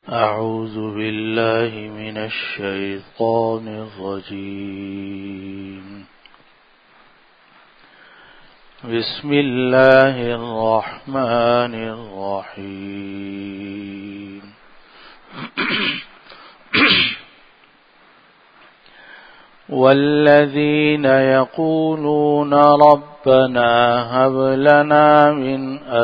أعوذ بالله من الشيطان الرجيم. بسم الله الرحمن الرحيم. والذين يقولون ربنا هب لنا من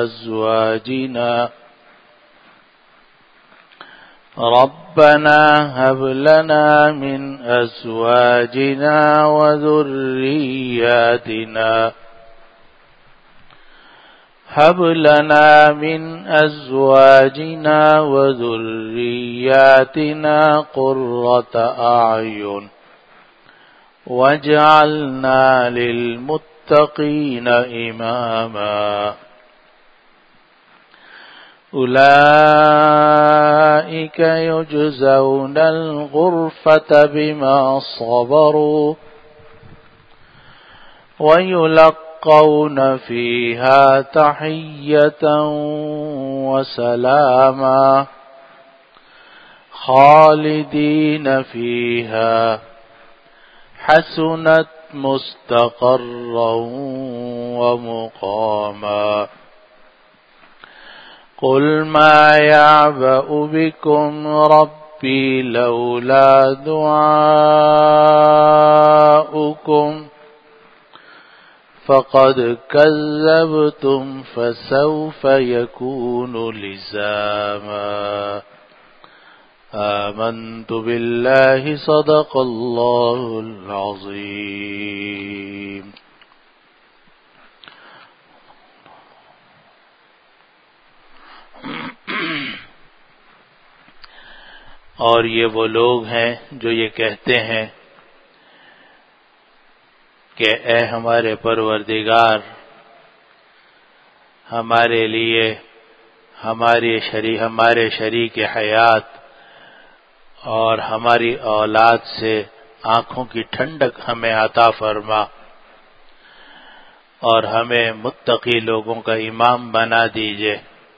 أزواجنا وذرياتنا قرة أعين واجعلنا للمتقين إماما. أولئك يجزون الغرفة بما صبروا ويلقون فيها تحية وسلاما خالدين فيها حسنت مستقرا ومقاما. قل ما يعبأ بكم ربي لولا دعاؤكم فقد كذبتم فسوف يكون لزاما. آمنت بالله صدق الله العظيم. اور یہ وہ لوگ ہیں جو یہ کہتے ہیں کہ اے ہمارے پروردگار، ہمارے لیے ہمارے شریک حیات اور ہماری اولاد سے آنکھوں کی ٹھنڈک ہمیں عطا فرما اور ہمیں متقی لوگوں کا امام بنا دیجئے.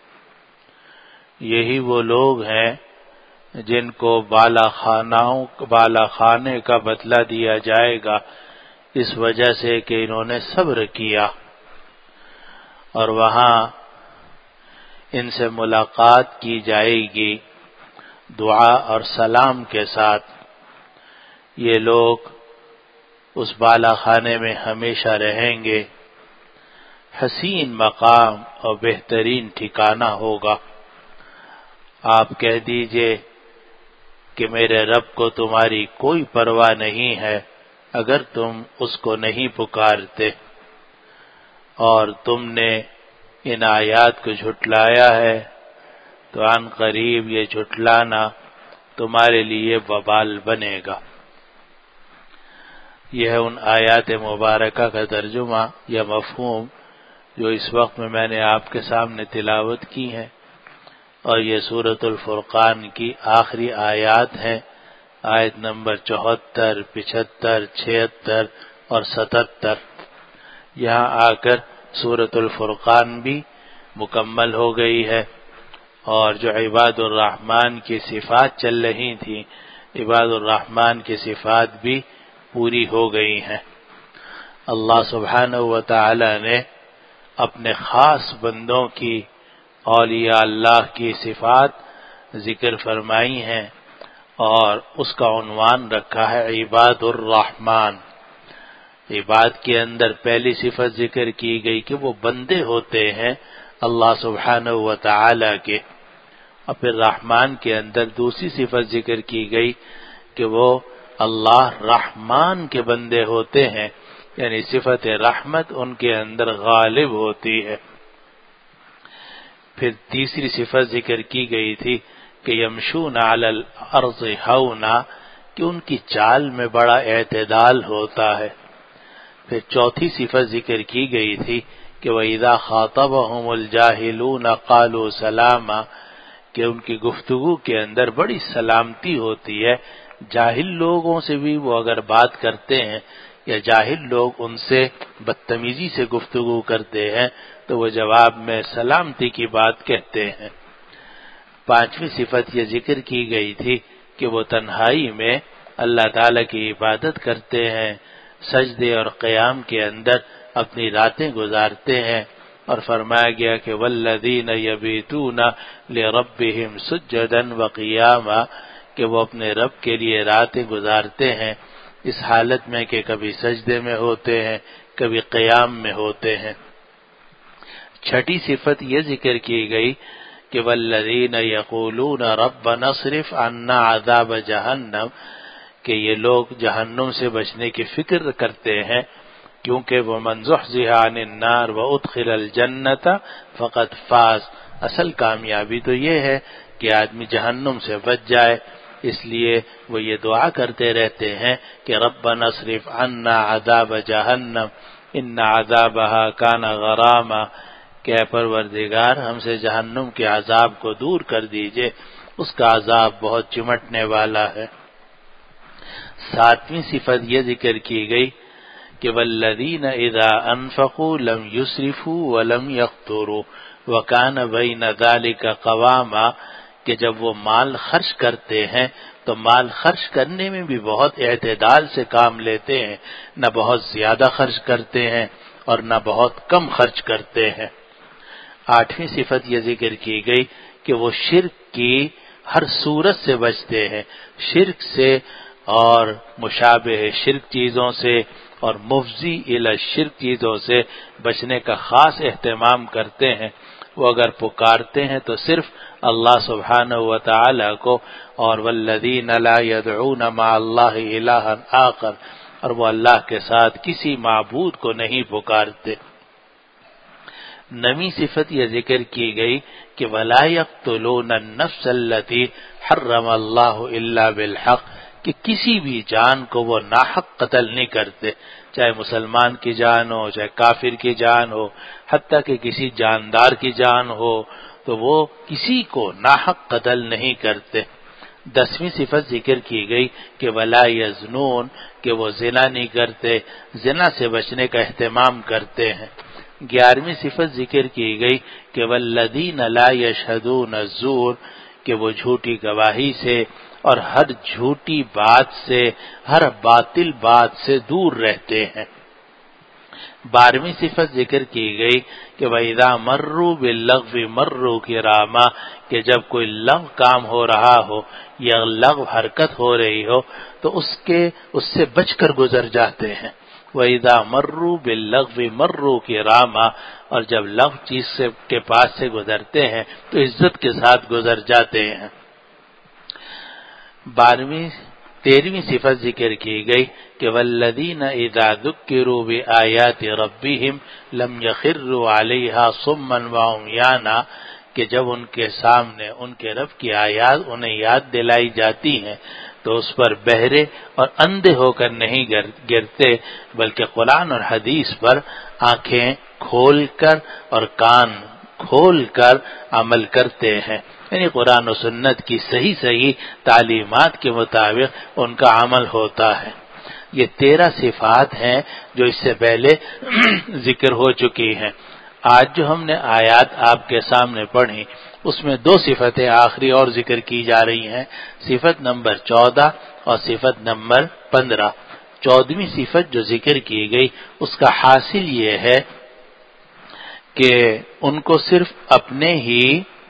یہی وہ لوگ ہیں جن کو بالا خانے کا بدلہ دیا جائے گا اس وجہ سے کہ انہوں نے صبر کیا، اور وہاں ان سے ملاقات کی جائے گی دعا اور سلام کے ساتھ. یہ لوگ اس بالا خانے میں ہمیشہ رہیں گے. حسین مقام اور بہترین ٹھکانہ ہوگا. آپ کہہ دیجئے کہ میرے رب کو تمہاری کوئی پرواہ نہیں ہے اگر تم اس کو نہیں پکارتے، اور تم نے ان آیات کو جھٹلایا ہے تو عن قریب یہ جھٹلانا تمہارے لیے وبال بنے گا. یہ ہے ان آیات مبارکہ کا ترجمہ یا مفہوم جو اس وقت میں نے آپ کے سامنے تلاوت کی ہے، اور یہ سورۃ الفرقان کی آخری آیات ہیں. آیت نمبر 74، 75، 76 اور 77. یہاں آ کر سورۃ الفرقان بھی مکمل ہو گئی ہے، اور جو عباد الرحمن کی صفات چل رہی تھیں، عباد الرحمن کی صفات بھی پوری ہو گئی ہیں. اللہ سبحانہ و تعالی نے اپنے خاص بندوں کی، اولیاء اللہ کی صفات ذکر فرمائی ہیں، اور اس کا عنوان رکھا ہے عباد الرحمن. عباد کے اندر پہلی صفت ذکر کی گئی کہ وہ بندے ہوتے ہیں اللہ سبحانہ و تعالی کے، اور پھر رحمان کے اندر دوسری صفت ذکر کی گئی کہ وہ اللہ رحمان کے بندے ہوتے ہیں، یعنی صفت رحمت ان کے اندر غالب ہوتی ہے. پھر تیسری صفت ذکر کی گئی تھی کہ یمشون علی الارض ہونا، کہ ان کی چال میں بڑا اعتدال ہوتا ہے. پھر چوتھی صفت ذکر کی گئی تھی کہ وَإِذَا خَاطَبَهُمُ الْجَاهِلُونَ قَالُوا سَلَامًا، کہ ان کی گفتگو کے اندر بڑی سلامتی ہوتی ہے. جاہل لوگوں سے بھی وہ اگر بات کرتے ہیں یا جاہل لوگ ان سے بدتمیزی سے گفتگو کرتے ہیں تو وہ جواب میں سلامتی کی بات کہتے ہیں. 5ویں صفت یہ ذکر کی گئی تھی کہ وہ تنہائی میں اللہ تعالی کی عبادت کرتے ہیں، سجدے اور قیام کے اندر اپنی راتیں گزارتے ہیں، اور فرمایا گیا کہ والذین یبیتون لربہم سجدا وقیاما، کہ وہ اپنے رب کے لیے راتیں گزارتے ہیں اس حالت میں کہ کبھی سجدے میں ہوتے ہیں، کبھی قیام میں ہوتے ہیں۔ 6ٹھی صفت یہ ذکر کی گئی کہ والذین یقولون ربنا اصرف عنا عذاب جہنم، کہ یہ لوگ جہنم سے بچنے کی فکر کرتے ہیں، کیونکہ ومن زحزح عن النار وادخل الجنۃ فقد فاز، اصل کامیابی تو یہ ہے کہ آدمی جہنم سے بچ جائے، اس لیے وہ یہ دعا کرتے رہتے ہیں کہ ربنا اصرف عنا عذاب جہنم ان عذابها کان غراما، کہ اے پروردگار ہم سے جہنم کے عذاب کو دور کر دیجئے، اس کا عذاب بہت چمٹنے والا ہے۔ 7ویں صفت یہ ذکر کی گئی کہ والذین اذا انفقوا لم یسرفوا ولم یقتروا وکان بین ذلک قواما، کہ جب وہ مال خرچ کرتے ہیں تو مال خرچ کرنے میں بھی بہت اعتدال سے کام لیتے ہیں، نہ بہت زیادہ خرچ کرتے ہیں اور نہ بہت کم خرچ کرتے ہیں۔ 8ویں صفت یہ ذکر کی گئی کہ وہ شرک کی ہر صورت سے بچتے ہیں، شرک سے اور مشابہ شرک چیزوں سے اور مفضی الی شرک چیزوں سے بچنے کا خاص اہتمام کرتے ہیں۔ وہ اگر پکارتے ہیں تو صرف اللہ سبحانہ و تعالی کو، اور والذین لا یدعون مع اللہ الہا آخر، اور وہ اللہ کے ساتھ کسی معبود کو نہیں پکارتے۔ 9ویں صفت یہ ذکر کی گئی کہ ولا یقتلون النفس التی حرم اللہ الا بالحق، کہ کسی بھی جان کو وہ ناحق قتل نہیں کرتے، چاہے مسلمان کی جان ہو، چاہے کافر کی جان ہو، حتیٰ کہ کسی جاندار کی جان ہو، تو وہ کسی کو ناحق قتل نہیں کرتے۔ 10ویں صفت ذکر کی گئی کہ ولا یزنون، کہ وہ زنا نہیں کرتے، زنا سے بچنے کا اہتمام کرتے ہیں۔ 11ویں صفت ذکر کی گئی کہ والذین لا یشہدون الزور، کہ وہ جھوٹی گواہی سے اور ہر جھوٹی بات سے، ہر باطل بات سے دور رہتے ہیں۔ 12ویں صفت ذکر کی گئی کہ وَإِذَا مَرُّوا بِاللَّغْوِ مَرُّوا كِرَامًا، کہ جب کوئی لغو کام ہو رہا ہو یا لغو حرکت ہو رہی ہو تو اس سے بچ کر گزر جاتے ہیں۔ وَإِذَا مَرُّوا بِاللَّغْوِ مَرُّوا كِرَامًا، اور جب لغو چیز کے پاس سے گزرتے ہیں تو عزت کے ساتھ گزر جاتے ہیں۔ 13ویں صفت ذکر کی گئی کہ والذین اذا ذکروا بآیات ربہم لم یخروا علیہا صما وعمیانا، کہ جب ان کے سامنے ان کے رب کی آیات انہیں یاد دلائی جاتی ہیں تو اس پر بہرے اور اندھے ہو کر نہیں گرتے، بلکہ قرآن اور حدیث پر آنکھیں کھول کر اور کان کھول کر عمل کرتے ہیں، یعنی قرآن و سنت کی صحیح تعلیمات کے مطابق ان کا عمل ہوتا ہے۔ یہ 13 صفات ہیں جو اس سے پہلے ذکر ہو چکی ہیں۔ آج جو ہم نے آیات آپ کے سامنے پڑھی اس میں 2 صفتیں آخری اور ذکر کی جا رہی ہیں، صفت نمبر 14 اور صفت نمبر 15۔ 14ویں صفت جو ذکر کی گئی اس کا حاصل یہ ہے کہ ان کو صرف اپنے ہی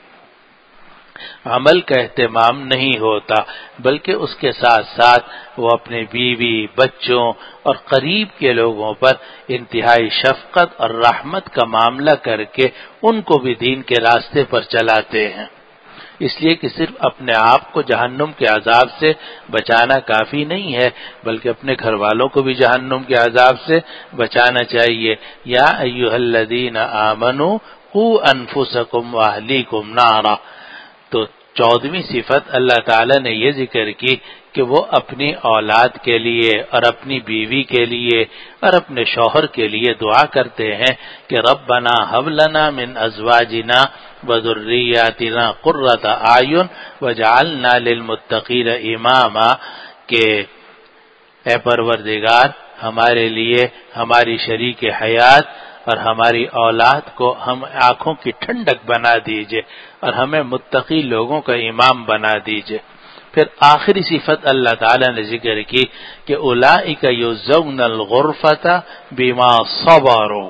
عمل کا اہتمام نہیں ہوتا، بلکہ اس کے ساتھ ساتھ وہ اپنے بیوی، بچوں اور قریب کے لوگوں پر انتہائی شفقت اور رحمت کا معاملہ کر کے ان کو بھی دین کے راستے پر چلاتے ہیں۔ اس لیے کہ صرف اپنے آپ کو جہنم کے عذاب سے بچانا کافی نہیں ہے، بلکہ اپنے گھر والوں کو بھی جہنم کے عذاب سے بچانا چاہیے۔ یا ایھا الذین آمنوا قوا انفسکم واہلیکم نارا، تو 14ویں صفت اللہ تعالی نے یہ ذکر کی کہ وہ اپنی اولاد کے لیے اور اپنی بیوی کے لیے اور اپنے شوہر کے لیے دعا کرتے ہیں کہ ربنا ھب لنا من ازواجنا وذریاتنا قرۃ اعین واجعلنا للمتقین اماما، کہ اے پروردگار ہمارے لیے ہماری شریک حیات اور ہماری اولاد کو ہم آنکھوں کی ٹھنڈک بنا دیجئے اور ہمیں متقی لوگوں کا امام بنا دیجئے۔ پھر آخری صفت اللہ تعالی نے ذکر کی کہ اولئک یجزون الغرفۃ بما صبروا،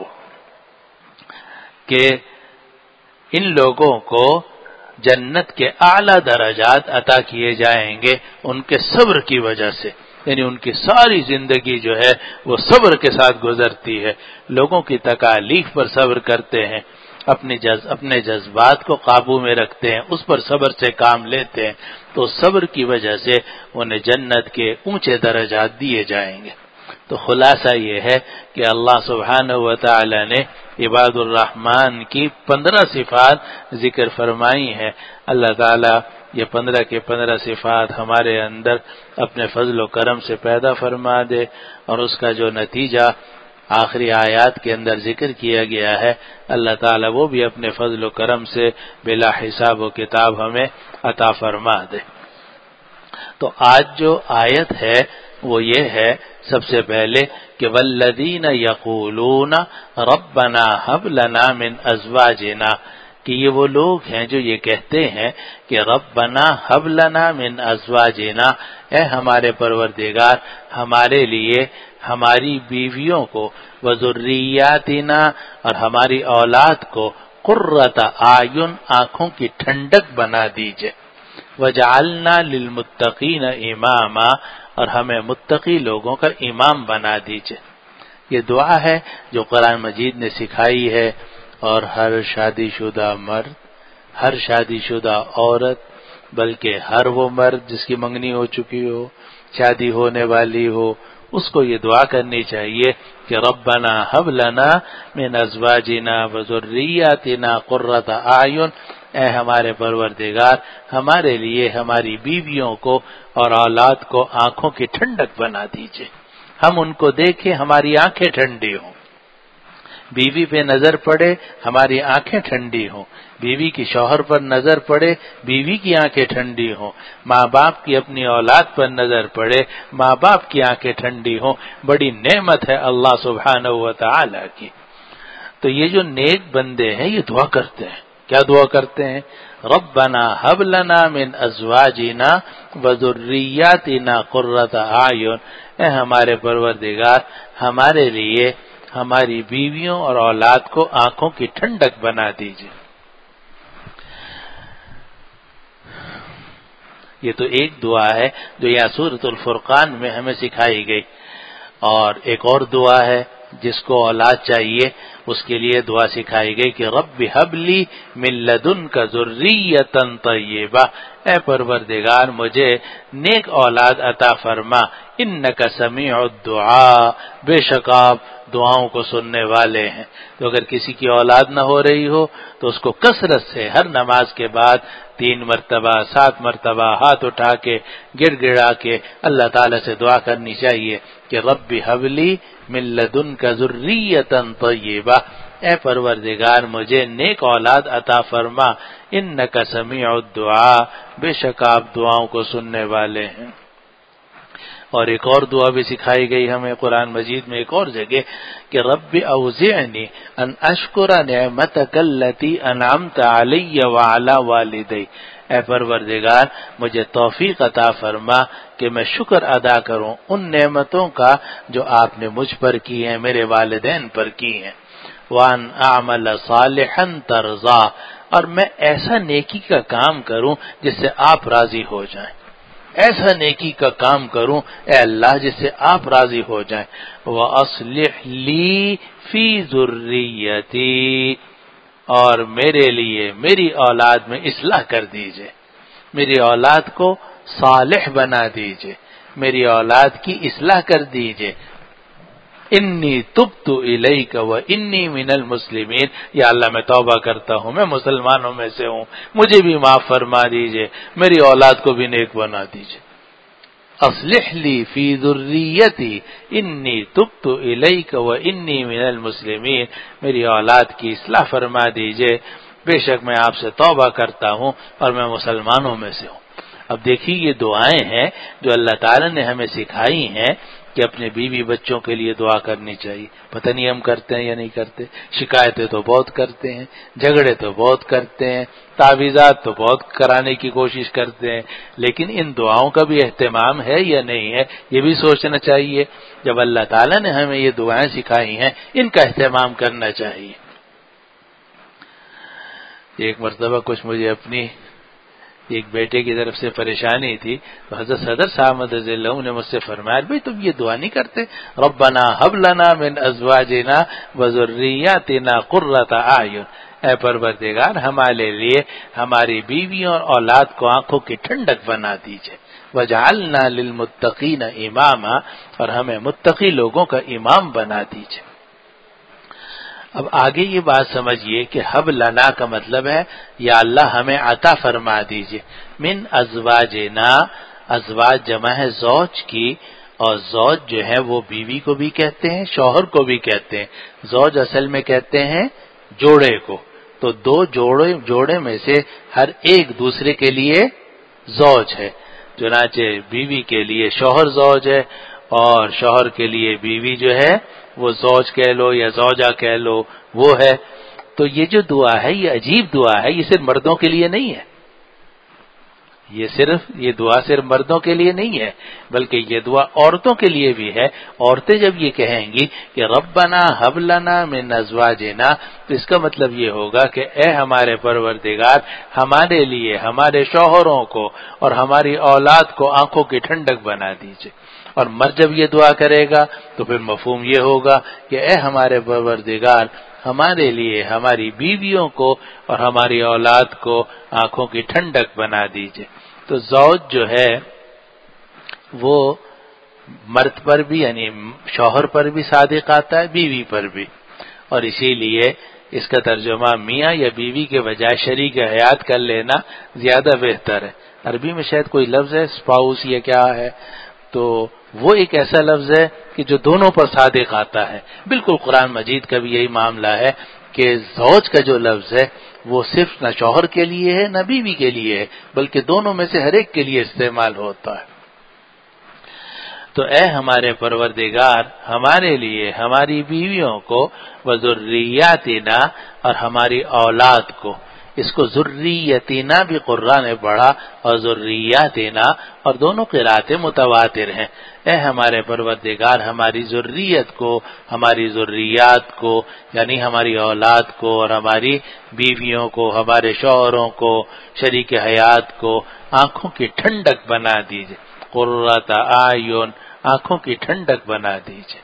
کہ ان لوگوں کو جنت کے اعلی درجات عطا کیے جائیں گے ان کے صبر کی وجہ سے، یعنی ان کی ساری زندگی جو ہے وہ صبر کے ساتھ گزرتی ہے، لوگوں کی تکالیف پر صبر کرتے ہیں، اپنے جذبات کو قابو میں رکھتے ہیں، اس پر صبر سے کام لیتے ہیں، تو صبر کی وجہ سے انہیں جنت کے اونچے درجات دیے جائیں گے۔ تو خلاصہ یہ ہے کہ اللہ سبحانہ و تعالی نے عباد الرحمن کی 15 صفات ذکر فرمائی ہیں۔ اللہ تعالی یہ 15 کے 15 صفات ہمارے اندر اپنے فضل و کرم سے پیدا فرما دے، اور اس کا جو نتیجہ آخری آیات کے اندر ذکر کیا گیا ہے، اللہ تعالی وہ بھی اپنے فضل و کرم سے بلا حساب و کتاب ہمیں عطا فرما دے۔ تو آج جو آیت ہے وہ یہ ہے سب سے پہلے کہ والذین یقولون ربنا ھب لنا من ازواجنا، کہ یہ وہ لوگ ہیں جو یہ کہتے ہیں کہ ربنا ھب لنا من ازواجنا، اے ہمارے پروردگار ہمارے لیے ہماری بیویوں کو، وذریاتنا اور ہماری اولاد کو، قرۃ اعین آنکھوں کی ٹھنڈک بنا دیجئے، وجعلنا للمتقین اماما اور ہمیں متقی لوگوں کا امام بنا دیجئے۔ یہ دعا ہے جو قرآن مجید نے سکھائی ہے، اور ہر شادی شدہ مرد، ہر شادی شدہ عورت، بلکہ ہر وہ مرد جس کی منگنی ہو چکی ہو، شادی ہونے والی ہو، اس کو یہ دعا کرنی چاہیے کہ ربنا ھب لنا من ازواجنا وذریاتنا قرۃ اعین، اے ہمارے پروردگار ہمارے لیے ہماری بیویوں کو اور اولاد کو آنکھوں کی ٹھنڈک بنا دیجئے، ہم ان کو دیکھیں ہماری آنکھیں ٹھنڈی ہوں، بیوی پہ نظر پڑے ہماری آنکھیں ٹھنڈی ہوں، بیوی کی شوہر پر نظر پڑے بیوی کی آنکھیں ٹھنڈی ہوں، ماں باپ کی اپنی اولاد پر نظر پڑے ماں باپ کی آنکھیں ٹھنڈی ہوں۔ بڑی نعمت ہے اللہ سبحانہ و تعالی کی۔ تو یہ جو نیک بندے ہیں یہ دعا کرتے ہیں، کیا دعا کرتے ہیں؟ ربنا ھب لنا من ازواجنا وذریاتنا قرۃ اعین، اے ہمارے پروردگار ہمارے لیے ہماری بیویوں اور اولاد کو آنکھوں کی ٹھنڈک بنا دیجیے۔ یہ تو ایک دعا ہے جو یہاں سورۃ الفرقان میں ہمیں سکھائی گئی، اور ایک اور دعا ہے جس کو اولاد چاہیے اس کے لیے دعا سکھائی گئی کہ رب ھب لی من لدنک ذریۃ طیبہ، اے پروردگار مجھے نیک اولاد عطا فرما، انک سمیع الدعاء، بے شک آپ دعاؤں کو سننے والے ہیں۔ تو اگر کسی کی اولاد نہ ہو رہی ہو تو اس کو کثرت سے ہر نماز کے بعد 3 مرتبہ 7 مرتبہ ہاتھ اٹھا کے گڑ گڑا کے اللہ تعالی سے دعا کرنی چاہیے کہ رب ھب لی من لدنک ذریۃ طیبہ، اے پروردگار مجھے نیک اولاد عطا فرما، انک سمیع الدعاء، بے شک آپ دعاؤں کو سننے والے ہیں۔ اور ایک اور دعا بھی سکھائی گئی ہمیں قرآن مجید میں ایک اور جگہ کہ رب اوزعنی ان اشکر نعمتک التی انعمت علی وعلی والدی، اے پروردگار مجھے توفیق عطا فرما کہ میں شکر ادا کروں ان نعمتوں کا جو آپ نے مجھ پر کی ہیں، میرے والدین پر کی ہیں، وان اعمل صالحا ترضا، اور میں ایسا نیکی کا کام کروں جس سے آپ راضی ہو جائیں، ایسا نیکی کا کام کروں اے اللہ جس سے آپ راضی ہو جائیں، وَأَصْلِحْ لِي فِي ذُرِّيَّتِي، اور میرے لیے میری اولاد میں اصلاح کر دیجئے، میری اولاد کو صالح بنا دیجئے، میری اولاد کی اصلاح کر دیجئے، انی تبت الیک وانی من المسلمین، یا اللہ میں توبہ کرتا ہوں میں مسلمانوں میں سے ہوں، مجھے بھی معاف فرما دیجئے، میری اولاد کو بھی نیک بنا دیجئے۔ اصلح لی فی ذریتی انی تبت الیک وانی من المسلمین، میری اولاد کی اصلاح فرما دیجئے، بے شک میں آپ سے توبہ کرتا ہوں اور میں مسلمانوں میں سے ہوں۔ اب دیکھیے یہ دعائیں ہیں جو اللہ تعالی نے ہمیں سکھائی ہیں کہ اپنے بیوی بچوں کے لیے دعا کرنی چاہیے. پتہ نہیں ہم کرتے ہیں یا نہیں کرتے. شکایتیں تو بہت کرتے ہیں، جھگڑے تو بہت کرتے ہیں، تعویذات تو بہت کرانے کی کوشش کرتے ہیں، لیکن ان دعاؤں کا بھی اہتمام ہے یا نہیں ہے یہ بھی سوچنا چاہیے. جب اللہ تعالیٰ نے ہمیں یہ دعائیں سکھائی ہیں ان کا اہتمام کرنا چاہیے. ایک مرتبہ کچھ مجھے اپنی ایک بیٹے کی طرف سے پریشانی تھی تو حضرت صدر صاحب رضی اللہ عنہ نے مجھ سے فرمایا بھئی تم یہ دعا نہیں کرتے ربنا ہب لنا من ازواجنا وذریاتنا قرۃ اعین، اے پروردگار ہمارے لیے ہماری بیویوں اور اولاد کو آنکھوں کی ٹھنڈک بنا دیجئے، وجعلنا للمتقین اماما، اور ہمیں متقی لوگوں کا امام بنا دیجئے. اب آگے یہ بات سمجھیے کہ حب لنا کا مطلب ہے یا اللہ ہمیں عطا فرما دیجئے. من ازواجنا، ازواج جمع ہے زوج کی، اور زوج جو ہے وہ بیوی کو بھی کہتے ہیں شوہر کو بھی کہتے ہیں. زوج اصل میں کہتے ہیں جوڑے کو، تو دو جوڑے میں سے ہر ایک دوسرے کے لیے زوج ہے. چنانچہ بیوی کے لیے شوہر زوج ہے اور شوہر کے لیے بیوی جو ہے وہ زوج کہہ لو یا زوجہ کہہ لو وہ ہے. تو یہ جو دعا ہے یہ عجیب دعا ہے، یہ صرف مردوں کے لیے نہیں ہے، یہ دعا صرف مردوں کے لیے نہیں ہے بلکہ یہ دعا عورتوں کے لیے بھی ہے. عورتیں جب یہ کہیں گی کہ ربنا ہب لنا من ازواجنا تو اس کا مطلب یہ ہوگا کہ اے ہمارے پروردگار ہمارے لیے ہمارے شوہروں کو اور ہماری اولاد کو آنکھوں کی ٹھنڈک بنا دیجئے. اور مرد جب یہ دعا کرے گا تو پھر مفہوم یہ ہوگا کہ اے ہمارے پروردگار ہمارے لیے ہماری بیویوں کو اور ہماری اولاد کو آنکھوں کی ٹھنڈک بنا دیجئے. تو زوج جو ہے وہ مرد پر بھی یعنی شوہر پر بھی صادق آتا ہے، بیوی پر بھی، اور اسی لیے اس کا ترجمہ میاں یا بیوی کے بجائے شریک حیات کر لینا زیادہ بہتر ہے. عربی میں شاید کوئی لفظ ہے اسپاؤس یا کیا ہے، تو وہ ایک ایسا لفظ ہے کہ جو دونوں پر صادق آتا ہے. بالکل قرآن مجید کا بھی یہی معاملہ ہے کہ زوج کا جو لفظ ہے وہ صرف نہ شوہر کے لیے ہے نہ بیوی کے لیے ہے بلکہ دونوں میں سے ہر ایک کے لیے استعمال ہوتا ہے. تو اے ہمارے پروردگار ہمارے لیے ہماری بیویوں کو وذریاتنا اور ہماری اولاد کو، اس کو ذریتنا بھی قرآن نے پڑھا اور ذریاتنا، اور دونوں قراتیں متواتر ہیں. اے ہمارے پروردگار ہماری ذریت کو، ہماری ذریات کو یعنی ہماری اولاد کو اور ہماری بیویوں کو، ہمارے شوہروں کو، شریک حیات کو آنکھوں کی ٹھنڈک بنا دیجئے. قرۃ اعین، آنکھوں کی ٹھنڈک بنا دیجئے.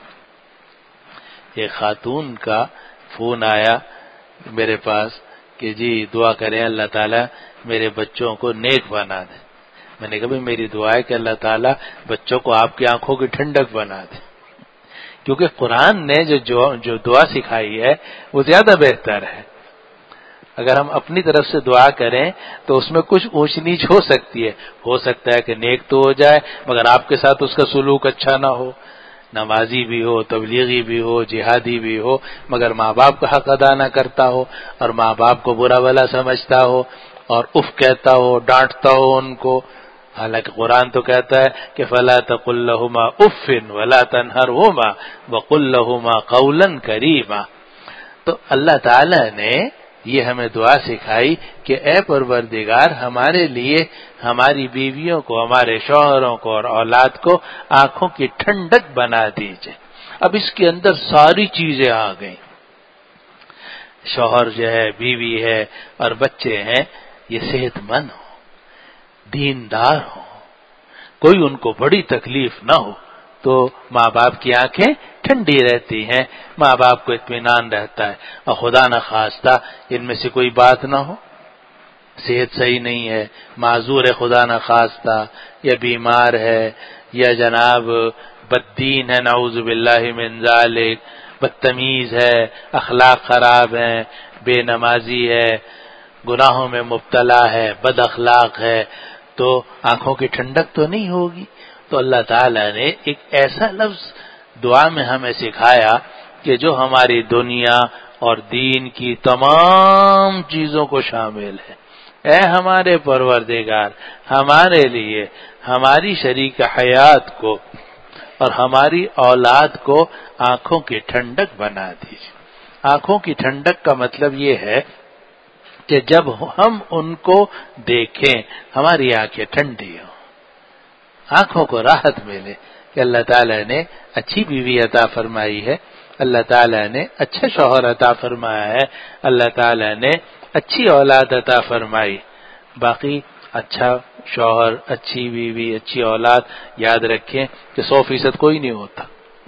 ایک خاتون کا فون آیا میرے پاس کہ جی دعا کریں اللہ تعالیٰ میرے بچوں کو نیک بنا دے. میں نے کہا بھئی میری دعا ہے کہ اللہ تعالیٰ بچوں کو آپ کی آنکھوں کی ٹھنڈک بنا دے، کیونکہ قرآن نے جو دعا سکھائی ہے وہ زیادہ بہتر ہے. اگر ہم اپنی طرف سے دعا کریں تو اس میں کچھ اونچ نیچ ہو سکتی ہے، ہو سکتا ہے کہ نیک تو ہو جائے مگر آپ کے ساتھ اس کا سلوک اچھا نہ ہو، نمازی بھی ہو، تبلیغی بھی ہو، جہادی بھی ہو، مگر ماں باپ کا حق ادا نہ کرتا ہو اور ماں باپ کو برا بھلا سمجھتا ہو اور اف کہتا ہو، ڈانٹتا ہو ان کو. حالانکہ قرآن تو کہتا ہے کہ فلا تقل لهما اف ولا تنهرهما وقل لهما قولا کریما. تو اللہ تعالی نے یہ ہمیں دعا سکھائی کہ اے پروردگار ہمارے لیے ہماری بیویوں کو، ہمارے شوہروں کو اور اولاد کو آنکھوں کی ٹھنڈک بنا دیجئے. اب اس کے اندر ساری چیزیں آ گئیں، شوہر جو ہے، بیوی ہے اور بچے ہیں، یہ صحت مند ہو، دیندار ہو، کوئی ان کو بڑی تکلیف نہ ہو تو ماں باپ کی آنکھیں ٹھنڈی رہتی ہیں، ماں باپ کو اطمینان رہتا ہے. اور خدا نہ خواستہ ان میں سے کوئی بات نہ ہو، صحت صحیح نہیں ہے، معذور ہے خدا نہ خواستہ، یا بیمار ہے، یا جناب بددین ہے نعوذ باللہ من ذالک، بدتمیز ہے، اخلاق خراب ہیں، بے نمازی ہے، گناہوں میں مبتلا ہے، بد اخلاق ہے، تو آنکھوں کی ٹھنڈک تو نہیں ہوگی. تو اللہ تعالیٰ نے ایک ایسا لفظ دعا میں ہمیں سکھایا کہ جو ہماری دنیا اور دین کی تمام چیزوں کو شامل ہے. اے ہمارے پروردگار ہمارے لیے ہماری شریک حیات کو اور ہماری اولاد کو آنکھوں کی ٹھنڈک بنا دیجیے۔ آنکھوں کی ٹھنڈک کا مطلب یہ ہے کہ جب ہم ان کو دیکھیں ہماری آنکھیں ٹھنڈی ہوں، آنکھوں کو راحت ملے کہ اللہ تعالیٰ نے اچھی بیوی عطا فرمائی ہے، اللہ تعالیٰ نے اچھا شوہر عطا فرمایا ہے، اللہ تعالیٰ نے اچھی اولاد عطا فرمائی۔ باقی اچھا شوہر، اچھی بیوی، اچھی اولاد، یاد رکھیں کہ 100% کوئی نہیں ہوتا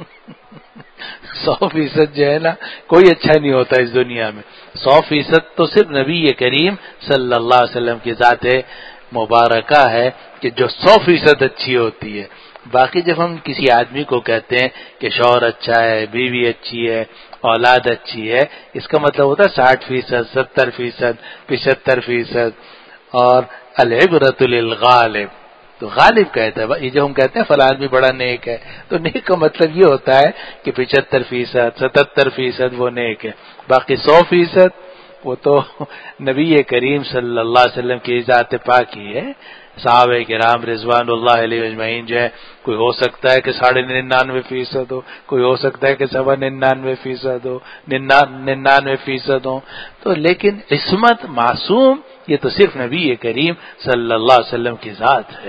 100% جو ہے نا کوئی اچھا نہیں ہوتا اس دنیا میں۔ 100% تو صرف نبی کریم صلی اللہ علیہ وسلم کی ذات مبارکہ ہے کہ جو 100% اچھی ہوتی ہے۔ باقی جب ہم کسی آدمی کو کہتے ہیں کہ شوہر اچھا ہے، بیوی اچھی ہے، اولاد اچھی ہے، اس کا مطلب ہوتا ہے 60%، 70%، 75%۔ اور العبرۃ للغالب، تو غالب کہتا ہے یہ جو ہم کہتے ہیں فلاں بھی بڑا نیک ہے، تو نیک کا مطلب یہ ہوتا ہے کہ 75%، 77% وہ نیک ہے، باقی 100% وہ تو نبی کریم صلی اللہ علیہ وسلم کی ذات پاک ہی ہے۔ صحابہ کرام رضوان اللہ علیہ اجمعین جو ہے، کوئی ہو سکتا ہے کہ 99.5% ہو، کوئی ہو سکتا ہے کہ 99.5% ہو، 99% ہو، تو لیکن عصمت معصوم یہ تو صرف نبی کریم صلی اللہ علیہ وسلم کی ذات ہے۔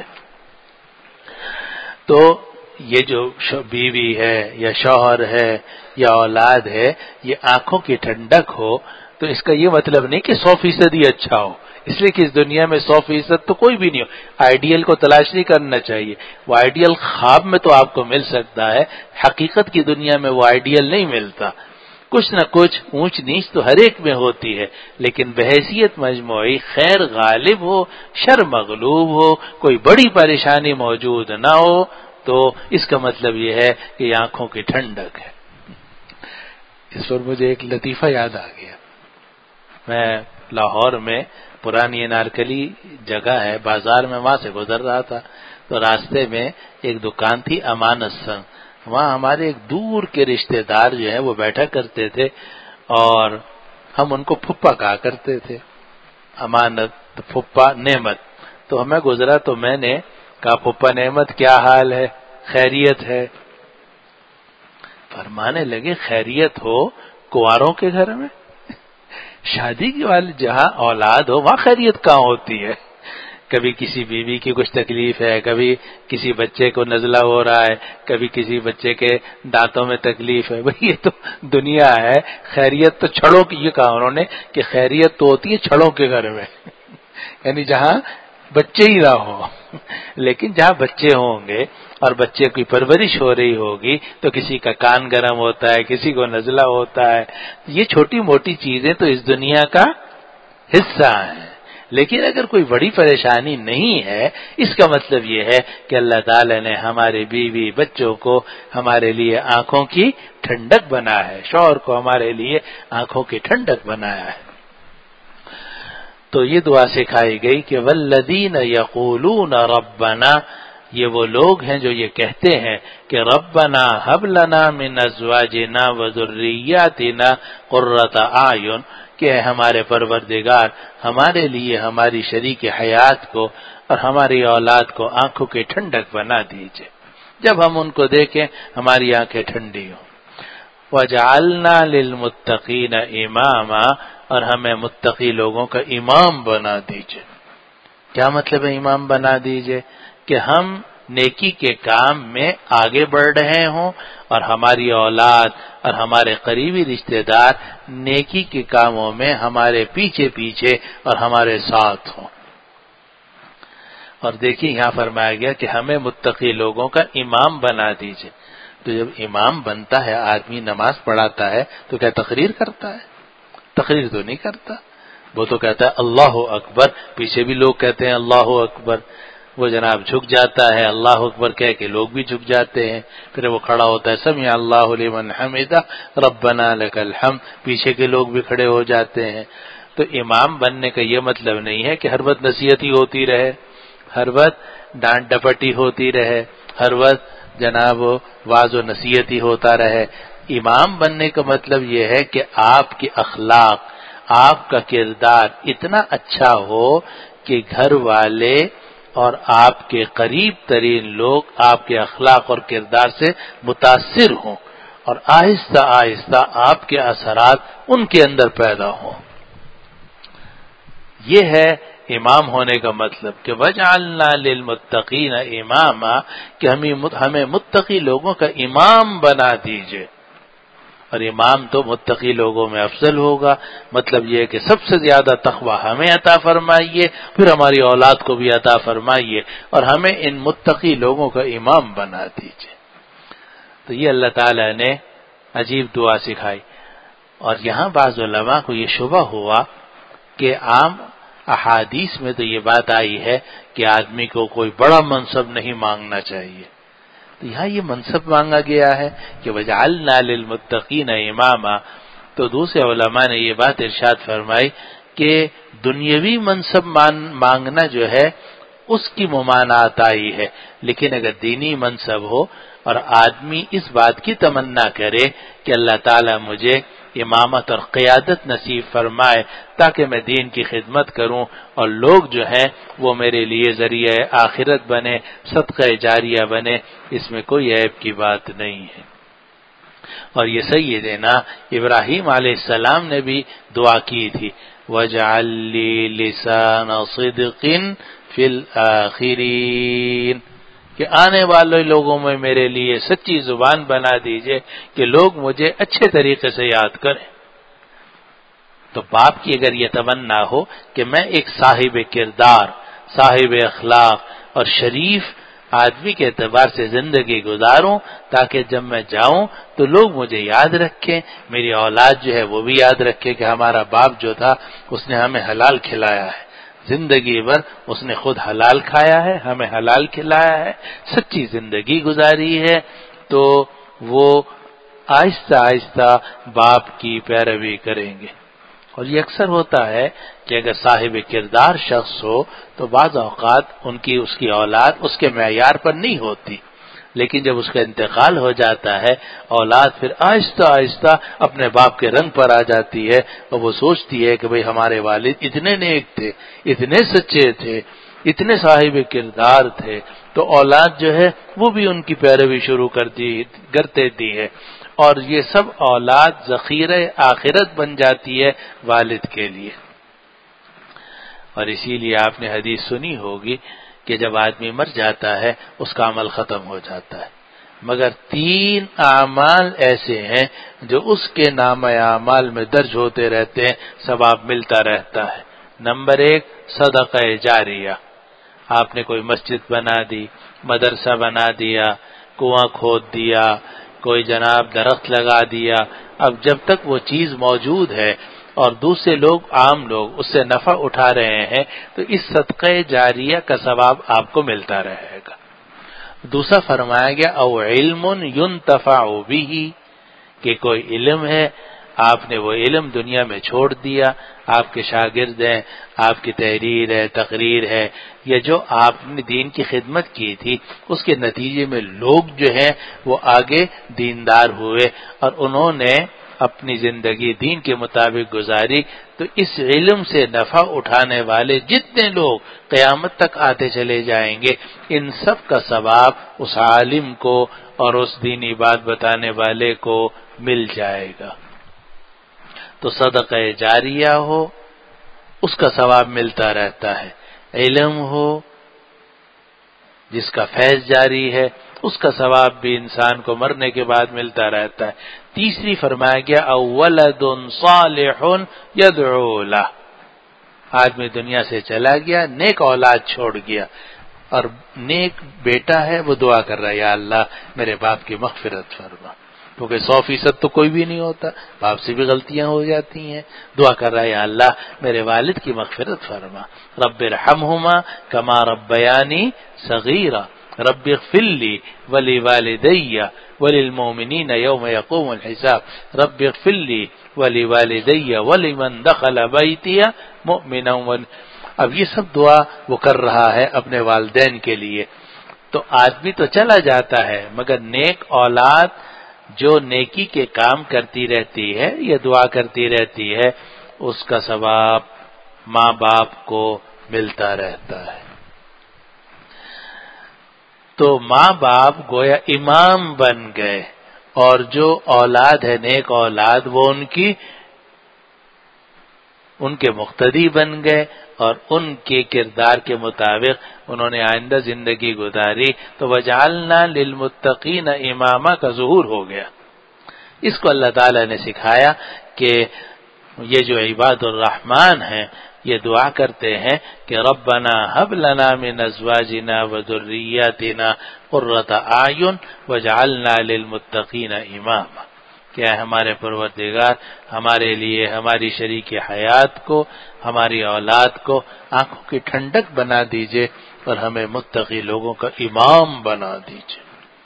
تو یہ جو بیوی ہے یا شوہر ہے یا اولاد ہے، یہ آنکھوں کی ٹھنڈک ہو، تو اس کا یہ مطلب نہیں کہ 100% ہی اچھا ہو، اس لیے کہ اس دنیا میں 100% تو کوئی بھی نہیں ہو۔ آئیڈیل کو تلاش نہیں کرنا چاہیے، وہ آئیڈیل خواب میں تو آپ کو مل سکتا ہے، حقیقت کی دنیا میں وہ آئیڈیل نہیں ملتا۔ کچھ نہ کچھ اونچ نیچ تو ہر ایک میں ہوتی ہے، لیکن بحیثیت مجموعی خیر غالب ہو، شر مغلوب ہو، کوئی بڑی پریشانی موجود نہ ہو، تو اس کا مطلب یہ ہے کہ یہ آنکھوں کی ٹھنڈک ہے۔ اس پر مجھے ایک لطیفہ یاد آ گیا۔ میں لاہور میں پرانی انارکلی جگہ ہے، بازار میں وہاں سے گزر رہا تھا، تو راستے میں ایک دکان تھی امانت سنگ، وہاں ہمارے ایک دور کے رشتہ دار جو ہیں وہ بیٹھا کرتے تھے، اور ہم ان کو پھپھا کہا کرتے تھے، امانت پھپھا نعمت۔ تو ہمیں گزرا تو میں نے کہا پھپھا نعمت کیا حال ہے، خیریت ہے؟ فرمانے لگے خیریت ہو کنواروں کے گھر میں، شادی کی والی جہاں اولاد ہو وہاں خیریت کہاں ہوتی ہے؟ کبھی کسی بیوی کی کچھ تکلیف ہے، کبھی کسی بچے کو نزلہ ہو رہا ہے، کبھی کسی بچے کے دانتوں میں تکلیف ہے، بھئی یہ تو دنیا ہے۔ خیریت تو چھڑوں کی، یہ کہا انہوں نے کہ خیریت تو ہوتی ہے چھڑوں کے گھر میں یعنی جہاں بچے ہی نہ ہو، لیکن جہاں بچے ہوں گے اور بچے کی پرورش ہو رہی ہوگی تو کسی کا کان گرم ہوتا ہے، کسی کو نزلہ ہوتا ہے، یہ چھوٹی موٹی چیزیں تو اس دنیا کا حصہ ہیں۔ لیکن اگر کوئی بڑی پریشانی نہیں ہے، اس کا مطلب یہ ہے کہ اللہ تعالی نے ہمارے بیوی بچوں کو ہمارے لیے آنکھوں کی ٹھنڈک بنا ہے، شوہر کو ہمارے لیے آنکھوں کی ٹھنڈک بنایا ہے۔ تو یہ دعا سکھائی گئی کہ والذین یقولون ربنا، یہ وہ لوگ ہیں جو یہ کہتے ہیں کہ ربنا ہب لنا من ازواجنا وذریاتنا قرۃ اعین، کہ ہمارے پروردگار ہمارے لیے ہماری شریک حیات کو اور ہماری اولاد کو آنکھوں کی ٹھنڈک بنا دیجئے، جب ہم ان کو دیکھیں ہماری آنکھیں ٹھنڈی ہوں۔ وجعلنا للمتقین اماما، اور ہمیں متقی لوگوں کا امام بنا دیجئے۔ کیا مطلب ہے امام بنا دیجئے؟ کہ ہم نیکی کے کام میں آگے بڑھ رہے ہوں اور ہماری اولاد اور ہمارے قریبی رشتہ دار نیکی کے کاموں میں ہمارے پیچھے پیچھے اور ہمارے ساتھ ہوں۔ اور دیکھیے یہاں فرمایا گیا کہ ہمیں متقی لوگوں کا امام بنا دیجئے۔ تو جب امام بنتا ہے، آدمی نماز پڑھاتا ہے تو کیا تقریر کرتا ہے؟ تقریر تو نہیں کرتا، وہ تو کہتا ہے اللہ اکبر، پیچھے بھی لوگ کہتے ہیں اللہ اکبر، وہ جناب جھک جاتا ہے، اللہ اکبر کہہ کے لوگ بھی جھک جاتے ہیں، پھر وہ کھڑا ہوتا ہے سمع اللہ لمن حمدہ ربنا لک الحمد، پیچھے کے لوگ بھی کھڑے ہو جاتے ہیں۔ تو امام بننے کا یہ مطلب نہیں ہے کہ ہر وقت نصیحت ہی ہوتی رہے، ہر وقت ڈانٹ ڈپٹی ہوتی رہے، ہر وقت جناب واعظ و نصیحت ہی ہوتا رہے۔ امام بننے کا مطلب یہ ہے کہ آپ کے اخلاق، آپ کا کردار اتنا اچھا ہو کہ گھر والے اور آپ کے قریب ترین لوگ آپ کے اخلاق اور کردار سے متاثر ہوں اور آہستہ آہستہ آپ کے اثرات ان کے اندر پیدا ہوں۔ یہ ہے امام ہونے کا مطلب کہ وَجْعَلْنَا لِلْمُتَّقِينَ إِمَامًا، کہ ہمیں متقی لوگوں کا امام بنا دیجئے۔ اور امام تو متقی لوگوں میں افضل ہوگا، مطلب یہ ہے کہ سب سے زیادہ تقویٰ ہمیں عطا فرمائیے، پھر ہماری اولاد کو بھی عطا فرمائیے اور ہمیں ان متقی لوگوں کا امام بنا دیجئے۔ تو یہ اللہ تعالی نے عجیب دعا سکھائی۔ اور یہاں بعض علماء کو یہ شبہ ہوا کہ عام احادیث میں تو یہ بات آئی ہے کہ آدمی کو کوئی بڑا منصب نہیں مانگنا چاہیے، تو یہاں یہ منصب مانگا گیا ہے کہ وَجَعَلْنَا لِلْمُتَّقِينَ إِمَامًا، تو دوسرے علماء نے یہ بات ارشاد فرمائی کہ دنیاوی منصب مانگنا جو ہے اس کی ممانعت آئی ہے، لیکن اگر دینی منصب ہو اور آدمی اس بات کی تمنا کرے کہ اللہ تعالیٰ مجھے امامت اور قیادت نصیب فرمائے تاکہ میں دین کی خدمت کروں اور لوگ جو ہیں وہ میرے لیے ذریعہ آخرت بنے، صدقہ جاریہ بنے، اس میں کوئی عیب کی بات نہیں ہے۔ اور یہ سیدنا ابراہیم علیہ السلام نے بھی دعا کی تھی وَاجْعَل لِّي لِسَانَ صِدْقٍ فِي الْآخِرِينَ، کہ آنے والے لوگوں میں میرے لیے سچی زبان بنا دیجئے کہ لوگ مجھے اچھے طریقے سے یاد کریں۔ تو باپ کی اگر یہ تمنا ہو کہ میں ایک صاحب کردار، صاحب اخلاق اور شریف آدمی کے اعتبار سے زندگی گزاروں تاکہ جب میں جاؤں تو لوگ مجھے یاد رکھیں، میری اولاد جو ہے وہ بھی یاد رکھے کہ ہمارا باپ جو تھا اس نے ہمیں حلال کھلایا ہے، زندگی بھر اس نے خود حلال کھایا ہے، ہمیں حلال کھلایا ہے، سچی زندگی گزاری ہے، تو وہ آہستہ آہستہ باپ کی پیروی کریں گے۔ اور یہ اکثر ہوتا ہے کہ اگر صاحب کردار شخص ہو تو بعض اوقات اس کی اولاد اس کے معیار پر نہیں ہوتی، لیکن جب اس کا انتقال ہو جاتا ہے اولاد پھر آہستہ آہستہ اپنے باپ کے رنگ پر آ جاتی ہے اور وہ سوچتی ہے کہ بھئی ہمارے والد اتنے نیک تھے، اتنے سچے تھے، اتنے صاحب کردار تھے، تو اولاد جو ہے وہ بھی ان کی پیروی شروع کر دیتی ہے، اور یہ سب اولاد ذخیرہ آخرت بن جاتی ہے والد کے لیے۔ اور اسی لیے آپ نے حدیث سنی ہوگی کہ جب آدمی مر جاتا ہے اس کا عمل ختم ہو جاتا ہے، مگر 3 اعمال ایسے ہیں جو اس کے نامہ اعمال میں درج ہوتے رہتے ہیں، ثواب ملتا رہتا ہے۔ نمبر 1 صدقہ جاریہ، آپ نے کوئی مسجد بنا دی، مدرسہ بنا دیا، کنواں کھود دیا، کوئی جناب درخت لگا دیا، اب جب تک وہ چیز موجود ہے اور دوسرے لوگ، عام لوگ اس سے نفع اٹھا رہے ہیں تو اس صدقہ جاریہ کا ثواب آپ کو ملتا رہے گا۔ دوسرا فرمایا گیا او علم ينتفع به، کہ کوئی علم ہے، آپ نے وہ علم دنیا میں چھوڑ دیا، آپ کے شاگرد ہیں، آپ کی تحریر ہے، تقریر ہے، یا جو آپ نے دین کی خدمت کی تھی اس کے نتیجے میں لوگ جو ہیں وہ آگے دیندار ہوئے اور انہوں نے اپنی زندگی دین کے مطابق گزاری، تو اس علم سے نفع اٹھانے والے جتنے لوگ قیامت تک آتے چلے جائیں گے ان سب کا ثواب اس عالم کو اور اس دینی بات بتانے والے کو مل جائے گا۔ تو صدقہ جاریہ ہو اس کا ثواب ملتا رہتا ہے، علم ہو جس کا فیض جاری ہے اس کا ثواب بھی انسان کو مرنے کے بعد ملتا رہتا ہے۔ تیسری فرمایا گیا اولد صالح يدعو له، آدمی دنیا سے چلا گیا، نیک اولاد چھوڑ گیا اور نیک بیٹا ہے وہ دعا کر رہا ہے یا اللہ میرے باپ کی مغفرت فرما، کیونکہ 100% تو کوئی بھی نہیں ہوتا، باپ سے بھی غلطیاں ہو جاتی ہیں، دعا کر رہا ہے یا اللہ میرے والد کی مغفرت فرما، رب ارحمہما کما ربیانی صغیرا رب اغفر لی ولوالدی وللمؤمنین یوم یقوم الحساب رب اغفر لی ولوالدی ولمن دخل بیتی مؤمنا۔ اب یہ سب دعا وہ کر رہا ہے اپنے والدین کے لیے، تو آدمی تو چلا جاتا ہے مگر نیک اولاد جو نیکی کے کام کرتی رہتی ہے یا دعا کرتی رہتی ہے اس کا ثواب ماں باپ کو ملتا رہتا ہے۔ تو ماں باپ گویا امام بن گئے، اور جو اولاد ہے نیک اولاد وہ ان کے مقتدی بن گئے، اور ان کے کردار کے مطابق انہوں نے آئندہ زندگی گزاری، تو وجعلنا للمتقین اماما کا ظہور ہو گیا۔ اس کو اللہ تعالی نے سکھایا کہ یہ جو عباد الرحمن ہیں یہ دعا کرتے ہیں کہ ربنا هب لنا من ازواجنا وذرياتنا قرۃ اعین واجعلنا للمتقین اماما، کہ ہمارے پروردگار ہمارے لیے ہماری شریک حیات کو، ہماری اولاد کو آنکھوں کی ٹھنڈک بنا دیجئے اور ہمیں متقی لوگوں کا امام بنا دیجئے۔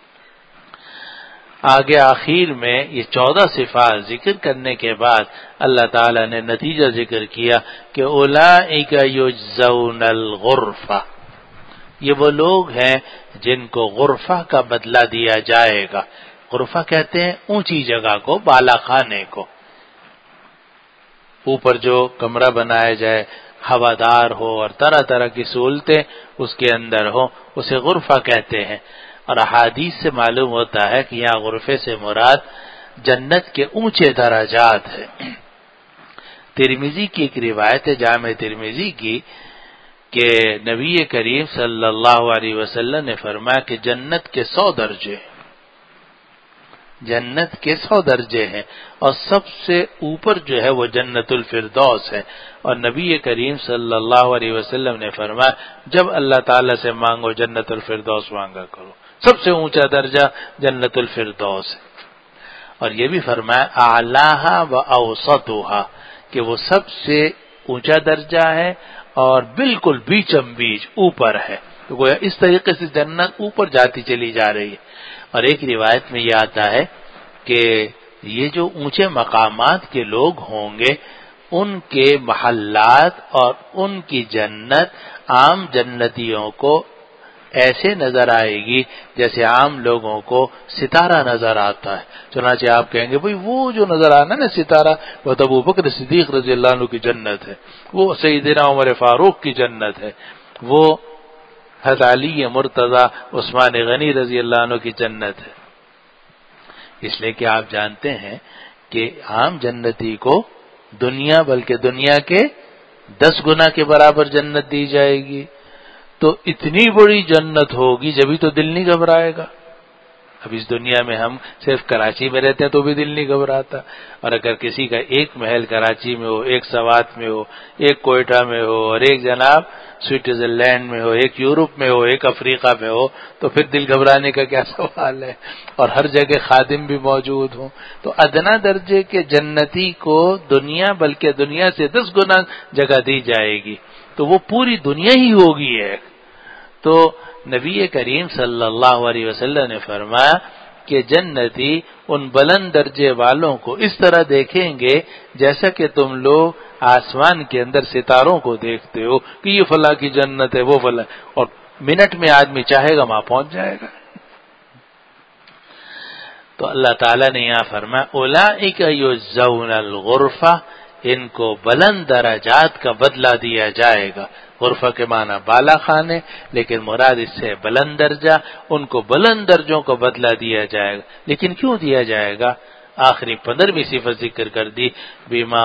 آگے آخر میں یہ 14 صفات ذکر کرنے کے بعد اللہ تعالی نے نتیجہ ذکر کیا کہ اولئک یجزون الغرفہ، یہ وہ لوگ ہیں جن کو غرفہ کا بدلہ دیا جائے گا۔ غرفہ کہتے ہیں اونچی جگہ کو، بالا خانے کو، اوپر جو کمرہ بنایا جائے ہوادار ہو اور طرح طرح کی سہولتیں اس کے اندر ہوں، اسے غرفہ کہتے ہیں۔ اور احادیث سے معلوم ہوتا ہے کہ یہاں غرفے سے مراد جنت کے اونچے درجات ہیں۔ ترمذی کی ایک روایت ہے، جامع ترمذی کی، کہ نبی کریم صلی اللہ علیہ وسلم نے فرمایا کہ جنت کے 100 درجے، جنت کے 100 درجے ہیں، اور سب سے اوپر جو ہے وہ جنت الفردوس ہے۔ اور نبی کریم صلی اللہ علیہ وسلم نے فرمایا جب اللہ تعالی سے مانگو جنت الفردوس مانگا کرو، سب سے اونچا درجہ جنت الفردوس ہے۔ اور یہ بھی فرمایا اعلیھا و اوسطھا، کہ وہ سب سے اونچا درجہ ہے اور بالکل بیچم بیچ اوپر ہے، تو گویا اس طریقے سے جنت اوپر جاتی چلی جا رہی ہے۔ اور ایک روایت میں یہ آتا ہے کہ یہ جو اونچے مقامات کے لوگ ہوں گے ان کے محلات اور ان کی جنت عام جنتیوں کو ایسے نظر آئے گی جیسے عام لوگوں کو ستارہ نظر آتا ہے۔ چنانچہ آپ کہیں گے بھئی وہ جو نظر آنا نا ستارہ، وہ تو ابو بکر صدیق رضی اللہ عنہ کی جنت ہے، وہ سیدنا عمر فاروق کی جنت ہے، وہ حضرت علی مرتضی عثمان غنی رضی اللہ عنہ کی جنت ہے۔ اس لیے کہ آپ جانتے ہیں کہ عام جنتی کو دنیا بلکہ دنیا کے 10 گنا کے برابر جنت دی جائے گی، تو اتنی بڑی جنت ہوگی جبھی تو دل نہیں گھبرائے گا۔ اب اس دنیا میں ہم صرف کراچی میں رہتے ہیں تو بھی دل نہیں گھبراتا، اور اگر کسی کا ایک محل کراچی میں ہو، ایک سوات میں ہو، ایک کوئٹہ میں ہو، اور ایک جناب سوئٹزرلینڈ میں ہو، ایک یورپ میں ہو، ایک افریقہ میں ہو، تو پھر دل گھبرانے کا کیا سوال ہے؟ اور ہر جگہ خادم بھی موجود ہوں، تو ادنا درجے کے جنتی کو دنیا بلکہ دنیا سے 10 گنا جگہ دی جائے گی، تو وہ پوری دنیا ہی ہوگی ایک۔ تو نبی کریم صلی اللہ علیہ وسلم نے فرمایا کہ جنتی ان بلند درجے والوں کو اس طرح دیکھیں گے جیسا کہ تم لوگ آسمان کے اندر ستاروں کو دیکھتے ہو کہ یہ فلاں کی جنت ہے، وہ فلاں، اور منٹ میں آدمی چاہے گا وہاں پہنچ جائے گا۔ تو اللہ تعالیٰ نے یہاں فرمایا اولئک یجزون الغرفہ، ان کو بلند درجات کا بدلہ دیا جائے گا۔ غرفہ کے معنی بالا خانے، لیکن مراد اس سے بلند درجہ، ان کو بلند درجوں کو بدلہ دیا جائے گا۔ لیکن کیوں دیا جائے گا؟ آخری 15ویں صفت ذکر کر دی، بما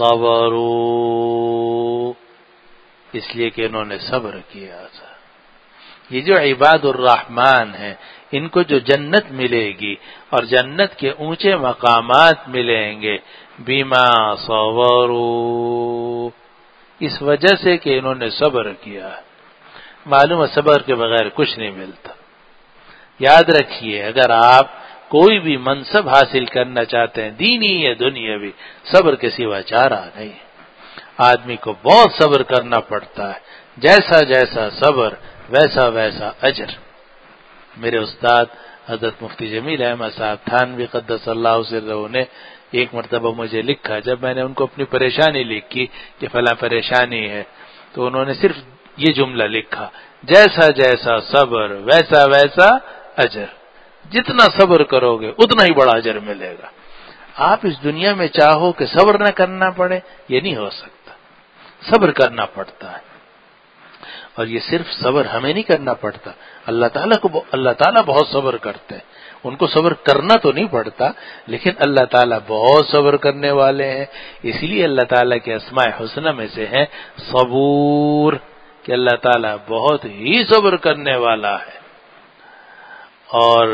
صبروا، اس لیے کہ انہوں نے صبر کیا تھا۔ یہ جو عباد الرحمن ہیں ان کو جو جنت ملے گی اور جنت کے اونچے مقامات ملیں گے، بما صبروا، اس وجہ سے کہ انہوں نے صبر کیا۔ معلوم ہے صبر کے بغیر کچھ نہیں ملتا۔ یاد رکھیے اگر آپ کوئی بھی منصب حاصل کرنا چاہتے ہیں دینی یا دنیاوی، صبر کے سوا چارہ نہیں۔ آدمی کو بہت صبر کرنا پڑتا ہے، جیسا جیسا صبر ویسا ویسا اجر۔ میرے استاد حضرت مفتی جمیل احمد صاحب تھانوی قدس اللہ سرہ نے ایک مرتبہ مجھے لکھا، جب میں نے ان کو اپنی پریشانی لکھی کہ فلاں پریشانی ہے، تو انہوں نے صرف یہ جملہ لکھا، جیسا جیسا صبر ویسا ویسا اجر۔ جتنا صبر کرو گے اتنا ہی بڑا اجر ملے گا۔ آپ اس دنیا میں چاہو کہ صبر نہ کرنا پڑے، یہ نہیں ہو سکتا، صبر کرنا پڑتا ہے۔ اور یہ صرف صبر ہمیں نہیں کرنا پڑتا، اللہ تعالیٰ بہت صبر کرتے ہیں. ان کو صبر کرنا تو نہیں پڑتا، لیکن اللہ تعالیٰ بہت صبر کرنے والے ہیں. اسی لیے اللہ تعالیٰ کے اسماء حسنہ میں سے ہے صبور، کہ اللہ تعالیٰ بہت ہی صبر کرنے والا ہے. اور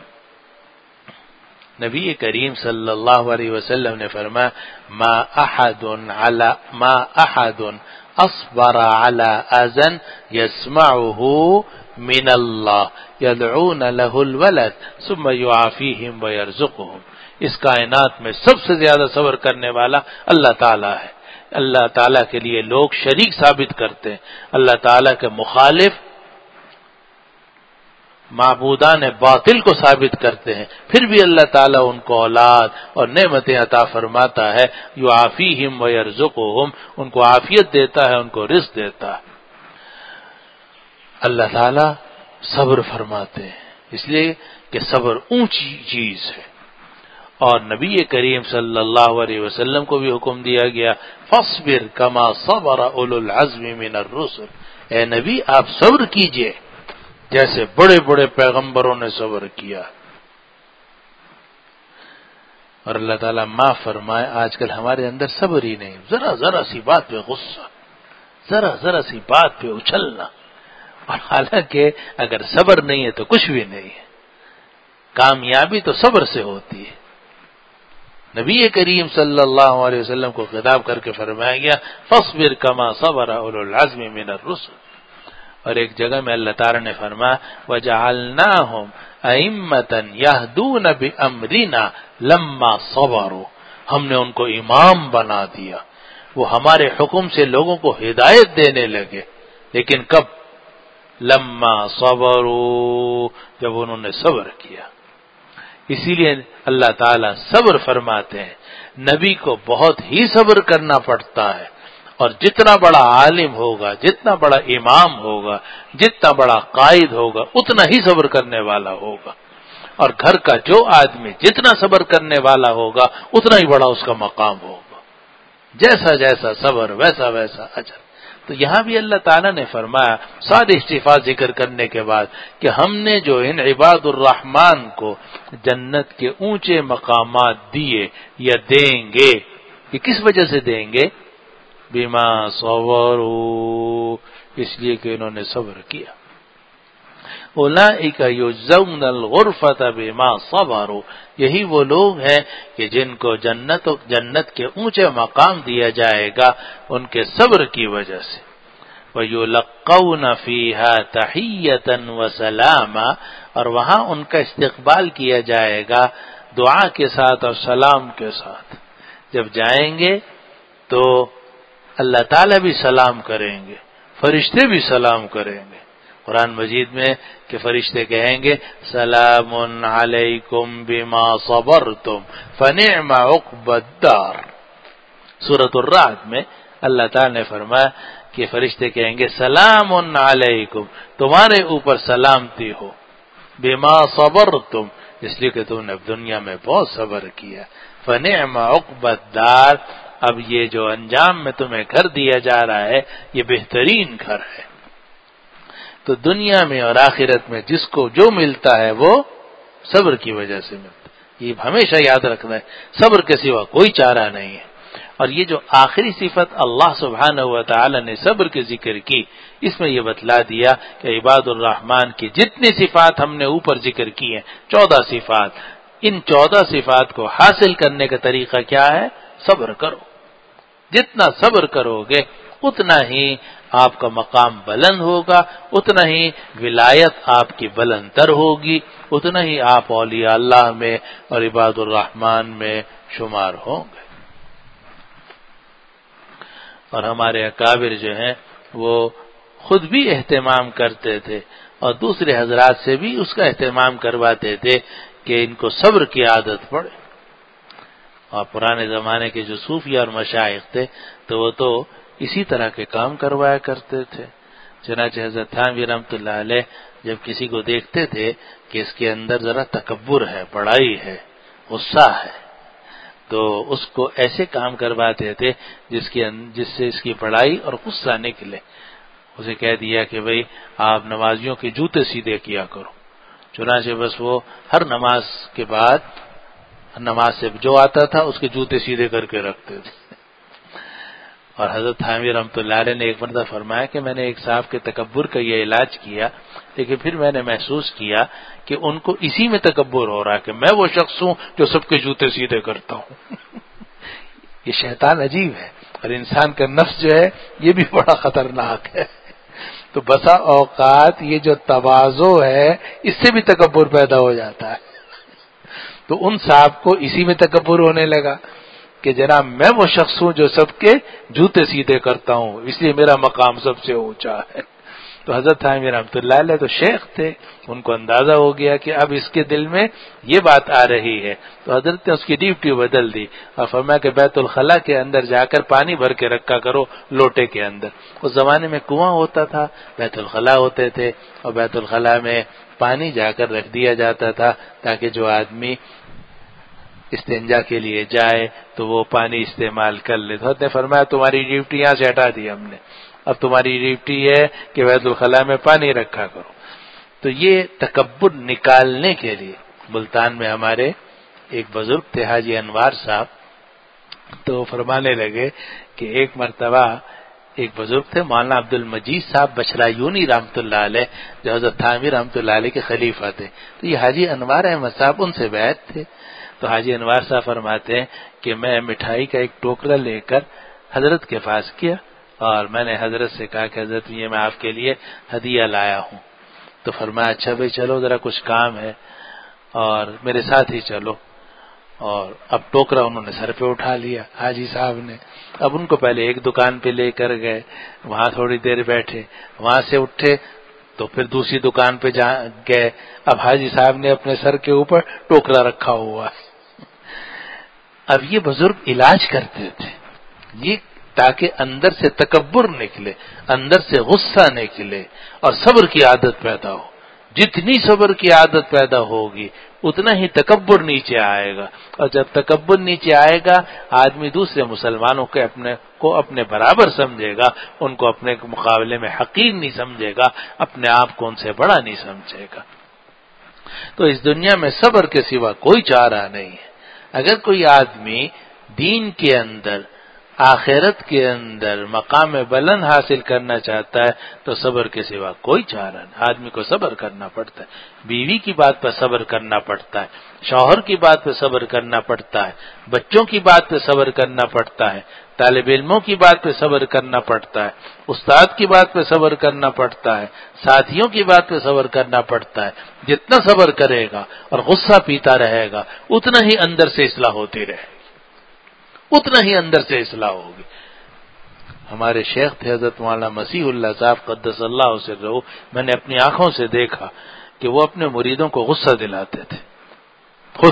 نبی کریم صلی اللہ علیہ وسلم نے فرمایا ما احد اصبر على اذى يسمعه من الله يدعون له الولد ثم يعافيهم ويرزقهم. اس کائنات میں سب سے زیادہ صبر کرنے والا اللہ تعالیٰ ہے. اللہ تعالیٰ کے لیے لوگ شریک ثابت کرتے ہیں، اللہ تعالیٰ کے مخالف معبودان باطل کو ثابت کرتے ہیں، پھر بھی اللہ تعالیٰ ان کو اولاد اور نعمتیں عطا فرماتا ہے. یعافیہم ویرزقہم، ان کو عافیت دیتا ہے، ان کو رزق دیتا ہے. اللہ تعالیٰ صبر فرماتے ہیں، اس لیے کہ صبر اونچی چیز ہے. اور نبی کریم صلی اللہ علیہ وسلم کو بھی حکم دیا گیا فاصبر کما صبر اولو العزم من الرسل، اے نبی آپ صبر کیجئے جیسے بڑے بڑے پیغمبروں نے صبر کیا. اور اللہ تعالیٰ معاف فرمائے، آج کل ہمارے اندر صبر ہی نہیں، ذرا سی بات پہ غصہ، ذرا سی بات پہ اچھلنا. اور حالانکہ اگر صبر نہیں ہے تو کچھ بھی نہیں ہے. کامیابی تو صبر سے ہوتی ہے. نبی کریم صلی اللہ علیہ وسلم کو خطاب کر کے فرمایا گیا فاصبر کما صبر اولو العزم من الرسل. اور ایک جگہ میں اللہ تعالی نے فرمایا وَجَعَلْنَاهُمْ أَئِمَّةً يَهْدُونَ بِأَمْرِنَا لَمَّا صَبَرُوا، ہم نے ان کو امام بنا دیا، وہ ہمارے حکم سے لوگوں کو ہدایت دینے لگے. لیکن کب؟ لما صبروا، جب انہوں نے صبر کیا. اسی لیے اللہ تعالیٰ صبر فرماتے ہیں. نبی کو بہت ہی صبر کرنا پڑتا ہے. اور جتنا بڑا عالم ہوگا، جتنا بڑا امام ہوگا، جتنا بڑا قائد ہوگا، اتنا ہی صبر کرنے والا ہوگا. اور گھر کا جو آدمی جتنا صبر کرنے والا ہوگا اتنا ہی بڑا اس کا مقام ہوگا. جیسا صبر ویسا اجر. تو یہاں بھی اللہ تعالیٰ نے فرمایا ساری صفات ذکر کرنے کے بعد کہ ہم نے جو ان عباد الرحمن کو جنت کے اونچے مقامات دیے یا دیں گے، یہ کس وجہ سے دیں گے؟ بما صبروا، اس لیے کہ انہوں نے صبر کیا. اولئک یجزون الغرفۃ بما صبروا، یہی وہ لوگ ہیں کہ جن کو جنت کے اونچے مقام دیا جائے گا ان کے صبر کی وجہ سے. وَيُلَقَّوْنَ فِيهَا تَحِيَّةً وَسَلَامًا، اور وہاں ان کا استقبال کیا جائے گا دعا کے ساتھ اور سلام کے ساتھ. جب جائیں گے تو اللہ تعالیٰ بھی سلام کریں گے، فرشتے بھی سلام کریں گے. قرآن مجید میں کہ فرشتے کہیں گے سلام علیکم بما صبرتم فنعم عقبی الدار. سورۃ الرعد میں اللہ تعالیٰ نے فرمایا کہ فرشتے کہیں گے سلام علیکم، تمہارے اوپر سلامتی ہو، بما صبرتم، اس لیے کہ تم نے دنیا میں بہت صبر کیا. فنعم عقبی الدار، اب یہ جو انجام میں تمہیں گھر دیا جا رہا ہے یہ بہترین گھر ہے. تو دنیا میں اور آخرت میں جس کو جو ملتا ہے وہ صبر کی وجہ سے ملتا ہے. یہ ہمیشہ یاد رکھنا ہے، صبر کے سوا کوئی چارہ نہیں ہے. اور یہ جو آخری صفت اللہ سبحانہ و تعالی نے صبر کے ذکر کی، اس میں یہ بتلا دیا کہ عباد الرحمن کی جتنی صفات ہم نے اوپر ذکر کی ہیں 14 صفات، ان 14 صفات کو حاصل کرنے کا طریقہ کیا ہے؟ صبر کرو. جتنا صبر کرو گے اتنا ہی آپ کا مقام بلند ہوگا، اتنا ہی ولایت آپ کی بلند تر ہوگی، اتنا ہی آپ اولیاء اللہ میں اور عباد الرحمن میں شمار ہوں گے. اور ہمارے اکابر جو ہیں وہ خود بھی اہتمام کرتے تھے اور دوسرے حضرات سے بھی اس کا اہتمام کرواتے تھے کہ ان کو صبر کی عادت پڑے. اور پرانے زمانے کے جو صوفیہ اور مشائخ تھے تو وہ تو اسی طرح کے کام کروایا کرتے تھے. چنانچہ حضرت تھانوی رحمۃ اللہ علیہ جب کسی کو دیکھتے تھے کہ اس کے اندر ذرا تکبر ہے، بڑائی ہے، غصہ ہے، تو اس کو ایسے کام کرواتے تھے جس سے اس کی بڑائی اور غصہ نکلے. اسے کہہ دیا کہ بھئی آپ نمازیوں کے جوتے سیدھے کیا کرو. چنانچہ بس وہ ہر نماز کے بعد نماز سے جو آتا تھا اس کے جوتے سیدھے کر کے رکھتے تھے. اور حضرت حامی رحمۃ اللہ علیہ نے ایک مرتبہ فرمایا کہ میں نے ایک صاحب کے تکبر کا یہ علاج کیا، لیکن پھر میں نے محسوس کیا کہ ان کو اسی میں تکبر ہو رہا کہ میں وہ شخص ہوں جو سب کے جوتے سیدھے کرتا ہوں. یہ شیطان عجیب ہے، اور انسان کا نفس جو ہے یہ بھی بڑا خطرناک ہے. تو بسا اوقات یہ جو تواضع ہے اس سے بھی تکبر پیدا ہو جاتا ہے. تو ان صاحب کو اسی میں تکبر ہونے لگا کہ جناب میں وہ شخص ہوں جو سب کے جوتے سیدھے کرتا ہوں، اس لیے میرا مقام سب سے اونچا ہے. تو حضرت حامی رحمۃ اللہ علیہ تو شیخ تھے، ان کو اندازہ ہو گیا کہ اب اس کے دل میں یہ بات آ رہی ہے. تو حضرت نے اس کی ڈیوٹی بدل دی اور فرمایا کہ بیت الخلاء کے اندر جا کر پانی بھر کے رکھا کرو لوٹے کے اندر. اس زمانے میں کنواں ہوتا تھا، بیت الخلاء ہوتے تھے، اور بیت الخلاء میں پانی جا کر رکھ دیا جاتا تھا تاکہ جو آدمی استنجا کے لیے جائے تو وہ پانی استعمال کر لے. تو حضرت نے فرمایا تمہاری ڈیوٹی یہاں سے ہٹا دی ہم نے، اب تمہاری ڈیوٹی ہے کہ بیت الخلاء میں پانی رکھا کرو. تو یہ تکبر نکالنے کے لیے ملتان میں ہمارے ایک بزرگ تھے حاجی انوار صاحب، تو فرمانے لگے کہ ایک مرتبہ ایک بزرگ تھے مولانا عبد المجید صاحب بچرایونی رحمۃ اللہ علیہ، جو حضرت حامی رحمۃ اللہ علیہ کے خلیفہ تھے. تو یہ حاجی انوار احمد صاحب ان سے بیعت تھے. تو حاجی انوار صاحب فرماتے ہیں کہ میں مٹھائی کا ایک ٹوکرا لے کر حضرت کے پاس کیا، اور میں نے حضرت سے کہا کہ حضرت یہ میں آپ کے لیے ہدیہ لایا ہوں. تو فرمایا اچھا بھائی چلو ذرا کچھ کام ہے اور میرے ساتھ ہی چلو. اور اب ٹوکرا انہوں نے سر پہ اٹھا لیا حاجی صاحب نے. اب ان کو پہلے ایک دکان پہ لے کر گئے، وہاں تھوڑی دیر بیٹھے، وہاں سے اٹھے تو پھر دوسری دکان پہ گئے. اب حاجی صاحب نے اپنے سر کے اوپر ٹوکرا رکھا ہوا. اب یہ بزرگ علاج کرتے تھے یہ تاکہ اندر سے تکبر نکلے، اندر سے غصہ نکلے اور صبر کی عادت پیدا ہو. جتنی صبر کی عادت پیدا ہوگی اتنا ہی تکبر نیچے آئے گا، اور جب تکبر نیچے آئے گا آدمی دوسرے مسلمانوں کے اپنے برابر سمجھے گا، ان کو اپنے مقابلے میں حقیر نہیں سمجھے گا، اپنے آپ کو ان سے بڑا نہیں سمجھے گا. تو اس دنیا میں صبر کے سوا کوئی چارہ نہیں ہے. اگر کوئی آدمی دین کے اندر، آخرت کے اندر مقام بلند حاصل کرنا چاہتا ہے تو صبر کے سوا کوئی چارہ نہیں. آدمی کو صبر کرنا پڑتا ہے، بیوی کی بات پر صبر کرنا پڑتا ہے، شوہر کی بات پہ صبر کرنا پڑتا ہے، بچوں کی بات پہ صبر کرنا پڑتا ہے، طالب علموں کی بات پہ صبر کرنا پڑتا ہے، استاد کی بات پہ صبر کرنا پڑتا ہے، ساتھیوں کی بات پہ صبر کرنا پڑتا ہے. جتنا صبر کرے گا اور غصہ پیتا رہے گا اتنا ہی اندر سے اصلاح ہوتی رہے گی، اتنا ہی اندر سے اصلاح ہوگی. ہمارے شیخ تھے حضرت مولانا مسیح اللہ صاحب قدس اللہ سرہ، میں نے اپنی آنکھوں سے دیکھا کہ وہ اپنے مریدوں کو غصہ دلاتے تھے خود،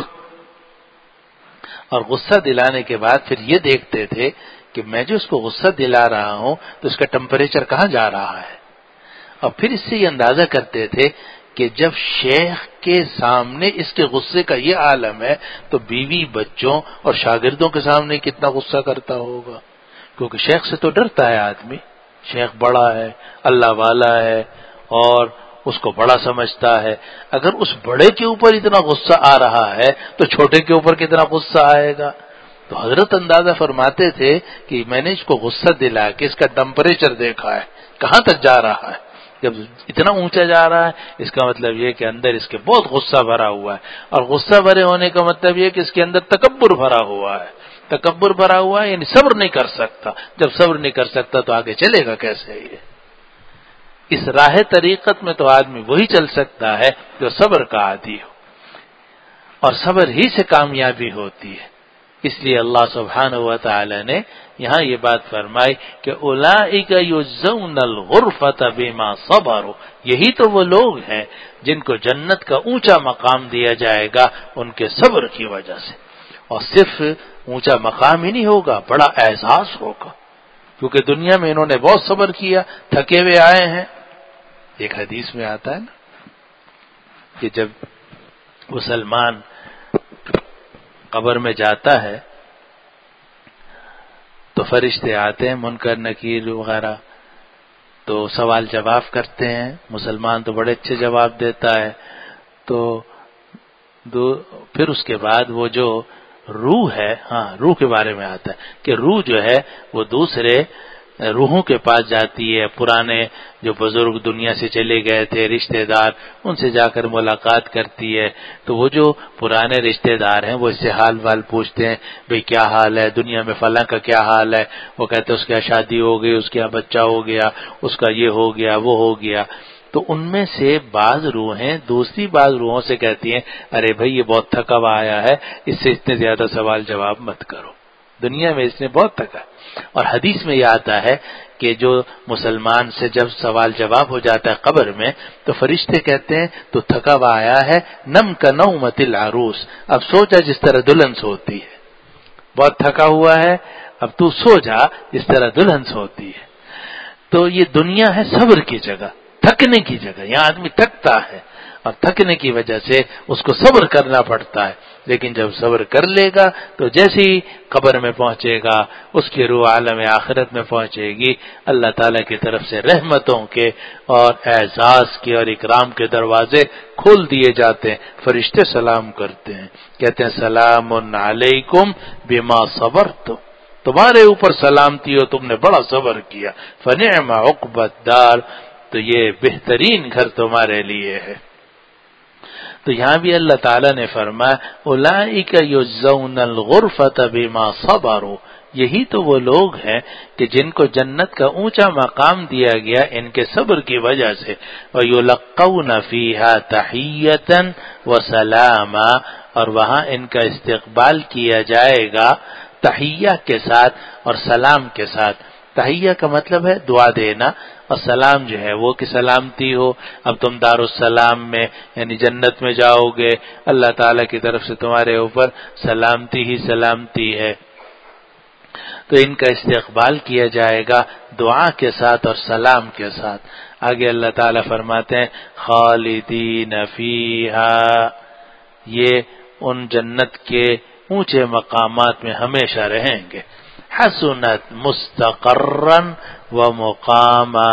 اور غصہ دلانے کے بعد پھر یہ دیکھتے تھے کہ میں جو اس کو غصہ دلا رہا ہوں تو اس کا ٹمپریچر کہاں جا رہا ہے. اور پھر اس سے یہ اندازہ کرتے تھے کہ جب شیخ کے سامنے اس کے غصے کا یہ عالم ہے تو بیوی، بچوں اور شاگردوں کے سامنے کتنا غصہ کرتا ہوگا. کیونکہ شیخ سے تو ڈرتا ہے آدمی، شیخ بڑا ہے، اللہ والا ہے اور اس کو بڑا سمجھتا ہے. اگر اس بڑے کے اوپر اتنا غصہ آ رہا ہے تو چھوٹے کے اوپر کتنا غصہ آئے گا. تو حضرت اندازہ فرماتے تھے کہ میں نے اس کو غصہ دلا کے اس کا ٹمپریچر دیکھا ہے کہاں تک جا رہا ہے. جب اتنا اونچا جا رہا ہے اس کا مطلب یہ کہ اندر اس کے بہت غصہ بھرا ہوا ہے، اور غصہ بھرے ہونے کا مطلب یہ کہ اس کے اندر تکبر بھرا ہوا ہے. تکبر بھرا ہوا ہے یعنی صبر نہیں کر سکتا. جب صبر نہیں کر سکتا تو آگے چلے گا کیسے؟ یہ اس راہ طریقت میں تو آدمی وہی چل سکتا ہے جو صبر کا عادی ہو، اور صبر ہی سے کامیابی ہوتی ہے. اس لیے اللہ سبحانہ و تعالی نے یہاں یہ بات فرمائی کہ اولئک یجزون الغرفۃ بما صبروا، یہی تو وہ لوگ ہیں جن کو جنت کا اونچا مقام دیا جائے گا ان کے صبر کی وجہ سے. اور صرف اونچا مقام ہی نہیں ہوگا، بڑا اعزاز ہوگا، کیونکہ دنیا میں انہوں نے بہت صبر کیا، تھکے ہوئے آئے ہیں. ایک حدیث میں آتا ہے نا کہ جب مسلمان قبر میں جاتا ہے تو فرشتے آتے ہیں، منکر نکیر وغیرہ، تو سوال جواب کرتے ہیں، مسلمان تو بڑے اچھے جواب دیتا ہے. تو پھر اس کے بعد وہ جو روح ہے، ہاں روح کے بارے میں آتا ہے کہ روح جو ہے وہ دوسرے روحوں کے پاس جاتی ہے، پرانے جو بزرگ دنیا سے چلے گئے تھے رشتہ دار، ان سے جا کر ملاقات کرتی ہے. تو وہ جو پرانے رشتہ دار ہیں وہ اس سے حال وال پوچھتے ہیں، بھئی کیا حال ہے، دنیا میں فلاں کا کیا حال ہے. وہ کہتے ہیں اس کی شادی ہو گئی، اس کا بچہ ہو گیا، اس کا یہ ہو گیا، وہ ہو گیا. تو ان میں سے بعض روحیں دوسری بعض روحوں سے کہتی ہیں، ارے بھائی یہ بہت تھکا ہوا آیا ہے، اس سے اتنے زیادہ سوال جواب مت کرو، دنیا میں اس نے بہت تھکا. اور حدیث میں یہ آتا ہے کہ جو مسلمان سے جب سوال جواب ہو جاتا ہے قبر میں تو فرشتے کہتے ہیں تو تھکا ہوا آیا ہے، نم کا نومۃ العروس، اب سو جا جس طرح دلہن سوتی ہے. بہت تھکا ہوا ہے، اب تو سو جا جس طرح دلہن سوتی ہے. تو یہ دنیا ہے صبر کی جگہ، تھکنے کی جگہ. یہاں آدمی تھکتا ہے اور تھکنے کی وجہ سے اس کو صبر کرنا پڑتا ہے. لیکن جب صبر کر لے گا تو جیسے ہی قبر میں پہنچے گا اس کی روح عالم آخرت میں پہنچے گی. اللہ تعالیٰ کی طرف سے رحمتوں کے اور اعزاز کے اور اکرام کے دروازے کھول دیے جاتے ہیں. فرشتے سلام کرتے ہیں، کہتے ہیں سلام علیکم بما صبرتم، تمہارے اوپر سلامتی ہو، تم نے بڑا صبر کیا. فنعم عقبى الدار، تو یہ بہترین گھر تمہارے لیے ہے. تو یہاں بھی اللہ تعالیٰ نے فرمایا اولئک یجزون الغرفۃ بما صبروا، یہی تو وہ لوگ ہیں کہ جن کو جنت کا اونچا مقام دیا گیا ان کے صبر کی وجہ سے. ویلقون فیہا تحیۃ وسلاما، اور وہاں ان کا استقبال کیا جائے گا تحیہ کے ساتھ اور سلام کے ساتھ. تحیہ کا مطلب ہے دعا دینا، اور سلام جو ہے وہ کہ سلامتی ہو. اب تم دارالسلام میں یعنی جنت میں جاؤ گے، اللہ تعالیٰ کی طرف سے تمہارے اوپر سلامتی ہی سلامتی ہے. تو ان کا استقبال کیا جائے گا دعا کے ساتھ اور سلام کے ساتھ. آگے اللہ تعالیٰ فرماتے ہیں خالدین فیہا، یہ ان جنت کے اونچے مقامات میں ہمیشہ رہیں گے. حسنت مستقرا و مقاما،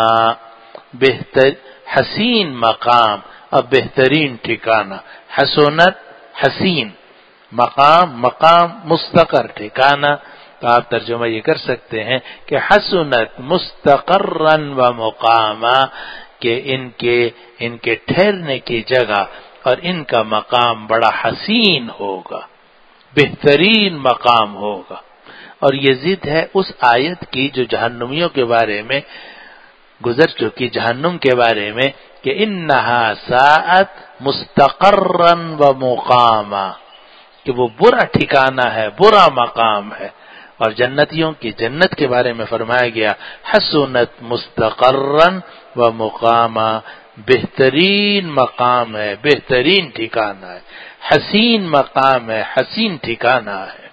حسین مقام اور بہترین ٹھکانہ. حسنت حسین، مقام مستقر ٹھکانہ. تو آپ ترجمہ یہ کر سکتے ہیں کہ حسنت مستقرا و مقاما، کہ ان کے ٹھہرنے کی جگہ اور ان کا مقام بڑا حسین ہوگا، بہترین مقام ہوگا. اور یہ ضد ہے اس آیت کی جو جہنمیوں کے بارے میں گزر چکی، جہنم کے بارے میں کہ انہا ساعت مستقرا و مقاما، کہ وہ برا ٹھکانہ ہے، برا مقام ہے. اور جنتیوں کی جنت کے بارے میں فرمایا گیا حسنت مستقرا و مقاما، بہترین مقام ہے، بہترین ٹھکانہ ہے، حسین مقام ہے، حسین ٹھکانہ ہے.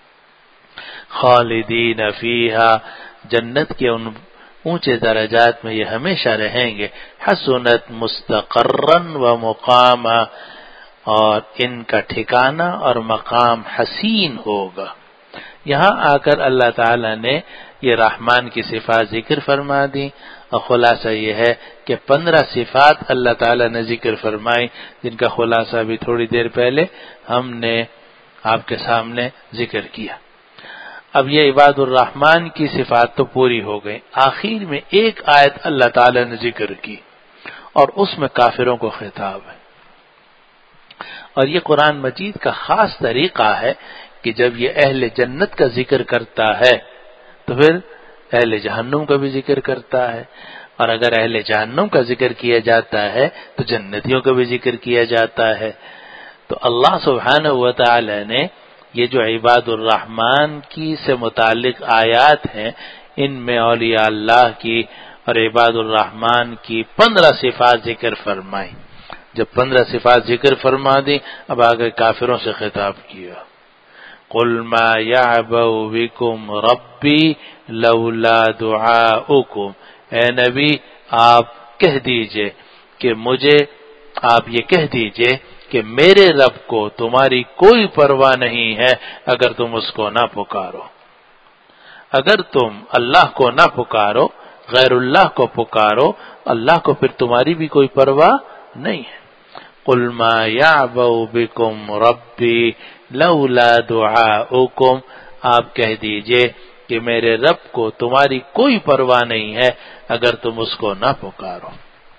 خالدین فیہا، جنت کے ان اونچے درجات میں یہ ہمیشہ رہیں گے. حسنت مستقرا و مقاما، اور ان کا ٹھکانہ اور مقام حسین ہوگا. یہاں آ کر اللہ تعالی نے یہ رحمان کی صفات ذکر فرما دی، اور خلاصہ یہ ہے کہ 15 صفات اللہ تعالی نے ذکر فرمائی، جن کا خلاصہ بھی تھوڑی دیر پہلے ہم نے آپ کے سامنے ذکر کیا. اب یہ عباد الرحمن کی صفات تو پوری ہو گئی. آخر میں ایک آیت اللہ تعالی نے ذکر کی اور اس میں کافروں کو خطاب ہے. اور یہ قرآن مجید کا خاص طریقہ ہے کہ جب یہ اہل جنت کا ذکر کرتا ہے تو پھر اہل جہنم کا بھی ذکر کرتا ہے، اور اگر اہل جہنم کا ذکر کیا جاتا ہے تو جنتیوں کا بھی ذکر کیا جاتا ہے. تو اللہ سبحانہ و تعالی نے یہ جو عباد الرحمن کی سے متعلق آیات ہیں ان میں اولیاء اللہ کی اور عباد الرحمن کی 15 صفات ذکر فرمائی. جب 15 صفات ذکر فرما دی اب آگے کافروں سے خطاب کیا. قل ما يعبأ بكم ربي لولا دعاؤكم، اے نبی آپ کہہ دیجئے کہ آپ یہ کہہ دیجئے کہ میرے رب کو تمہاری کوئی پرواہ نہیں ہے اگر تم اس کو نہ پکارو. اگر تم اللہ کو نہ پکارو غیر اللہ کو پکارو، اللہ کو پھر تمہاری بھی کوئی پرواہ نہیں ہے۔ قل ما یعبأ بکم ربی لولا دعاؤکم، آپ کہہ دیجئے کہ میرے رب کو تمہاری کوئی پرواہ نہیں ہے اگر تم اس کو نہ پکارو۔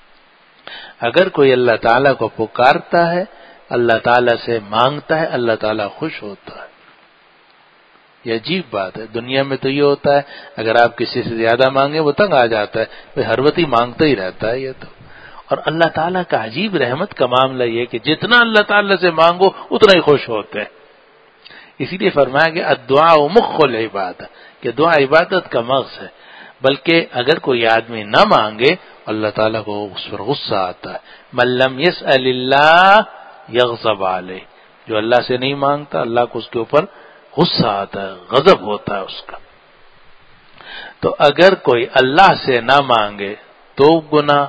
اگر کوئی اللہ تعالیٰ کو پکارتا ہے، اللہ تعالیٰ سے مانگتا ہے، اللہ تعالیٰ خوش ہوتا ہے۔ یہ عجیب بات ہے، دنیا میں تو یہ ہوتا ہے اگر آپ کسی سے زیادہ مانگیں وہ تنگ آ جاتا ہے، ہر وقت ہی مانگتا ہی رہتا ہے یہ تو۔ اور اللہ تعالیٰ کا عجیب رحمت کا معاملہ یہ کہ جتنا اللہ تعالیٰ سے مانگو اتنا ہی خوش ہوتے ہیں۔ اسی لیے فرمایا کہ الدعاء مخ العبادہ، کہ دعا عبادت کا مغز ہے۔ بلکہ اگر کوئی آدمی نہ مانگے اللہ تعالیٰ کو اس پر غصہ آتا ہے۔ من لم يسأل اللہ یغضب علیہ، جو اللہ سے نہیں مانگتا اللہ کو اس کے اوپر غصہ آتا ہے، غضب ہوتا ہے اس کا۔ تو اگر کوئی اللہ سے نہ مانگے تو گناہ،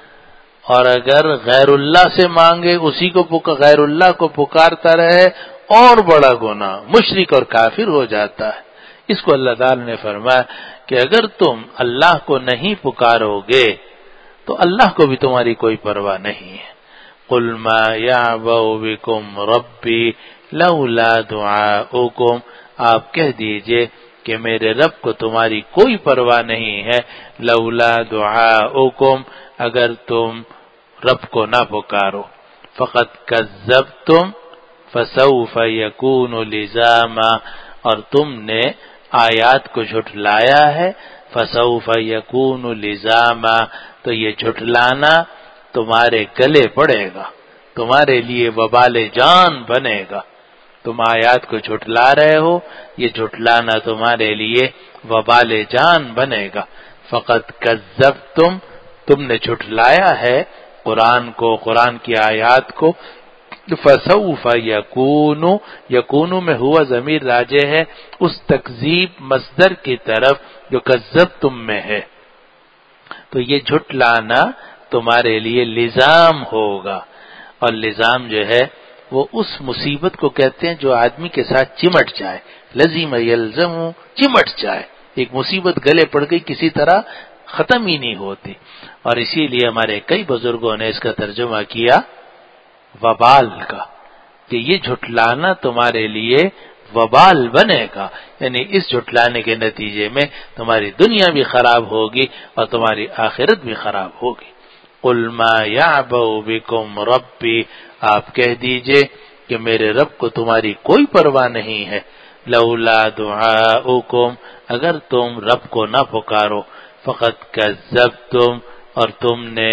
اور اگر غیر اللہ سے مانگے، اسی کو غیر اللہ کو پکارتا رہے، اور بڑا گناہ، مشرک اور کافر ہو جاتا ہے۔ اس کو اللہ تعالی نے فرمایا کہ اگر تم اللہ کو نہیں پکارو گے تو اللہ کو بھی تمہاری کوئی پرواہ نہیں ہے۔ قل ما یعبأ بکم ربی لولا دعاؤکم، آپ کہہ دیجئے کہ میرے رب کو تمہاری کوئی پرواہ نہیں ہے، لولا دعاؤکم، اگر تم رب کو نہ پکارو۔ فقد کذبتم فسوف یکون لزاما، اور تم نے آیات کو جھٹلایا ہے، فسوف یکون لزاما، تو یہ جھٹلانا تمہارے گلے پڑے گا، تمہارے لیے وبال جان بنے گا۔ تم آیات کو جھٹلا رہے ہو، یہ جھٹلانا تمہارے لیے وبال جان بنے گا۔ فقط کذبتم، تم نے جھٹلایا ہے قرآن کو، قرآن کی آیات کو۔ فسوف یکون، یکون میں ہوا ضمیر راجع ہے اس تکذیب مصدر کی طرف جو کذبتم میں ہے، تو یہ جھٹلانا تمہارے لیے لزام ہوگا۔ اور لزام جو ہے وہ اس مصیبت کو کہتے ہیں جو آدمی کے ساتھ چمٹ جائے، لزم یلزم، چمٹ جائے، ایک مصیبت گلے پڑ گئی کسی طرح ختم ہی نہیں ہوتی۔ اور اسی لیے ہمارے کئی بزرگوں نے اس کا ترجمہ کیا وبال کا، کہ یہ جھٹلانا تمہارے لیے وبال بنے گا، یعنی اس جھٹلانے کے نتیجے میں تمہاری دنیا بھی خراب ہوگی اور تمہاری آخرت بھی خراب ہوگی۔ قل ما یعبأ بکم ربی، آپ کہہ دیجئے کہ میرے رب کو تمہاری کوئی پرواہ نہیں ہے، لولا دعاؤکم، اگر تم رب کو نہ پکارو، فقط کذبتم، اور تم نے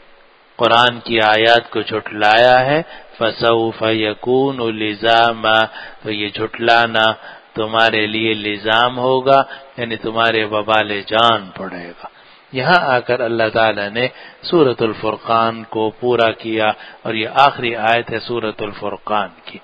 قرآن کی آیات کو جھٹلایا ہے، فسوف یکون لزاما، تو یہ جھٹلانا تمہارے لیے لزام ہوگا، یعنی تمہارے وبال جان پڑے گا۔ یہاں آ کر اللہ تعالی نے سورۃ الفرقان کو پورا کیا، اور یہ آخری آیت ہے سورۃ الفرقان کی۔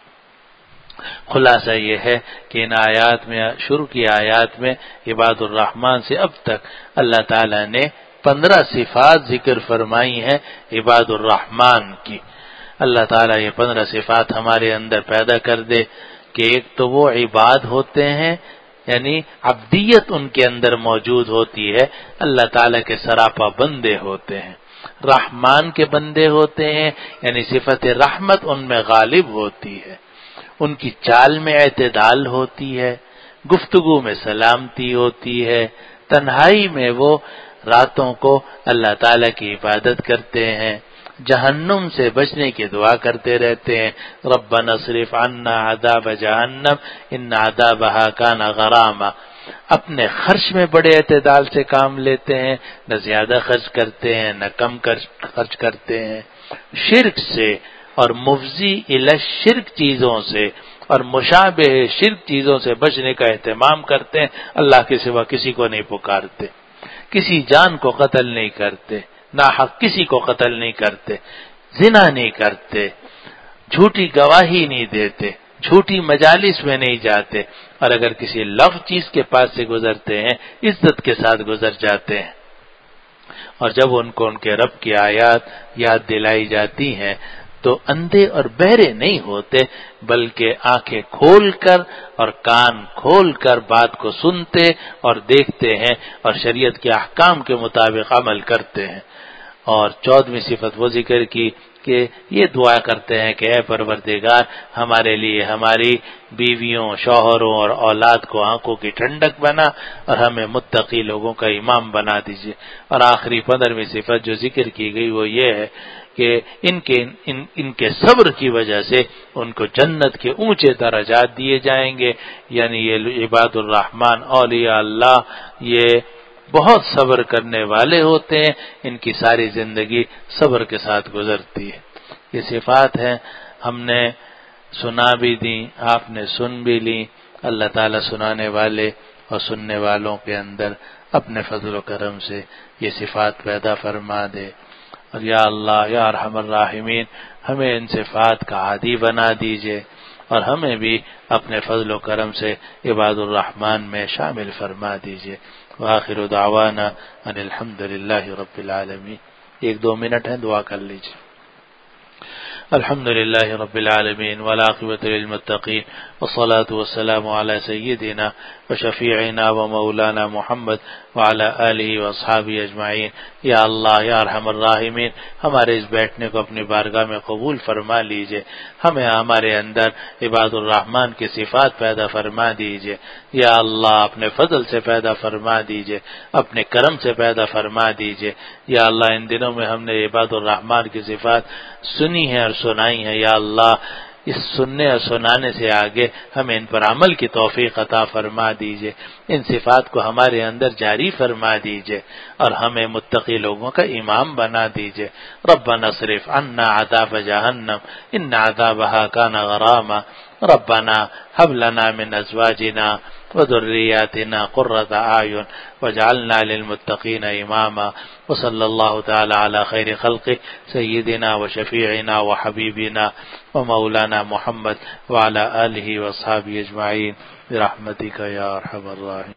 خلاصہ یہ ہے کہ ان آیات میں، شروع کی آیات میں عباد الرحمن سے اب تک اللہ تعالی نے 15 صفات ذکر فرمائی ہیں عباد الرحمن کی۔ اللہ تعالیٰ یہ 15 صفات ہمارے اندر پیدا کر دے کہ ایک تو وہ عباد ہوتے ہیں، یعنی عبدیت ان کے اندر موجود ہوتی ہے، اللہ تعالیٰ کے سراپا بندے ہوتے ہیں۔ رحمان کے بندے ہوتے ہیں، یعنی صفت رحمت ان میں غالب ہوتی ہے، ان کی چال میں اعتدال ہوتی ہے، گفتگو میں سلامتی ہوتی ہے، تنہائی میں وہ راتوں کو اللہ تعالیٰ کی عبادت کرتے ہیں، جہنم سے بچنے کی دعا کرتے رہتے ہیں، ربنا اصرف عنا عذاب جہنم ان عذابها کان غراما۔ اپنے خرچ میں بڑے اعتدال سے کام لیتے ہیں، نہ زیادہ خرچ کرتے ہیں نہ کم خرچ کرتے ہیں، شرک سے اور مفضی الی شرک چیزوں سے اور مشابہ شرک چیزوں سے بچنے کا اہتمام کرتے ہیں، اللہ کے سوا کسی کو نہیں پکارتے، کسی جان کو قتل نہیں کرتے، ناحق کسی کو قتل نہیں کرتے، زنا نہیں کرتے، جھوٹی گواہی نہیں دیتے، جھوٹی مجالس میں نہیں جاتے، اور اگر کسی لغو چیز کے پاس سے گزرتے ہیں عزت کے ساتھ گزر جاتے ہیں۔ اور جب ان کو ان کے رب کی آیات یاد دلائی جاتی ہیں تو اندھے اور بہرے نہیں ہوتے، بلکہ آنکھیں کھول کر اور کان کھول کر بات کو سنتے اور دیکھتے ہیں اور شریعت کے احکام کے مطابق عمل کرتے ہیں۔ اور 14ویں صفت وہ ذکر کی کہ یہ دعا کرتے ہیں کہ اے پروردگار ہمارے لیے ہماری بیویوں، شوہروں اور اولاد کو آنکھوں کی ٹھنڈک بنا اور ہمیں متقی لوگوں کا امام بنا دیجیے۔ اور آخری 15ویں صفت جو ذکر کی گئی وہ یہ ہے کہ ان کے صبر کی وجہ سے ان کو جنت کے اونچے درجات دیے جائیں گے، یعنی یہ عباد الرحمن اولیاء اللہ یہ بہت صبر کرنے والے ہوتے ہیں، ان کی ساری زندگی صبر کے ساتھ گزرتی ہے۔ یہ صفات ہیں، ہم نے سنا بھی دی، آپ نے سن بھی لی۔ اللہ تعالیٰ سنانے والے اور سننے والوں کے اندر اپنے فضل و کرم سے یہ صفات پیدا فرما دے، اور یا اللہ یا ارحم الراحمین ہمیں ان صفات کا عادی بنا دیجئے اور ہمیں بھی اپنے فضل و کرم سے عباد الرحمن میں شامل فرما دیجئے۔ وآخر دعوانا ان الحمد للہ رب العالمین۔ 1-2 منٹ ہے، دعا کر لیجئے۔ الحمد للہ رب العالمین والعاقبۃ للمتقین والصلاة والسلام علی سیدنا وشفیعنا ومولانا محمد وعلی آلہ واصحابہ اجمعین۔ یا اللہ یا ارحم الراحمین ہمارے اس بیٹھنے کو اپنی بارگاہ میں قبول فرما لیجئے، ہمیں ہمارے اندر عباد الرحمن کی صفات پیدا فرما دیجئے۔ یا اللہ اپنے فضل سے پیدا فرما دیجئے، اپنے کرم سے پیدا فرما دیجئے۔ یا اللہ ان دنوں میں ہم نے عباد الرحمن کی صفات سنی ہے اور سنائی ہے، یا اللہ اس سننے اور سنانے سے آگے ہمیں ان پر عمل کی توفیق عطا فرما دیجئے، ان صفات کو ہمارے اندر جاری فرما دیجئے اور ہمیں متقی لوگوں کا امام بنا دیجئے۔ ربنا اصرف عنا عذاب جہنم ان عذابها كان غراما ربنا هب لنا من ازواجنا وذرياتنا قرة اعين واجعلنا للمتقين اماما وصلى الله تعالى على خير خلقه سيدنا وشفيعنا وحبيبنا ومولانا محمد وعلى آله واصحابه اجمعين برحمتك يا ارحم الراحمين۔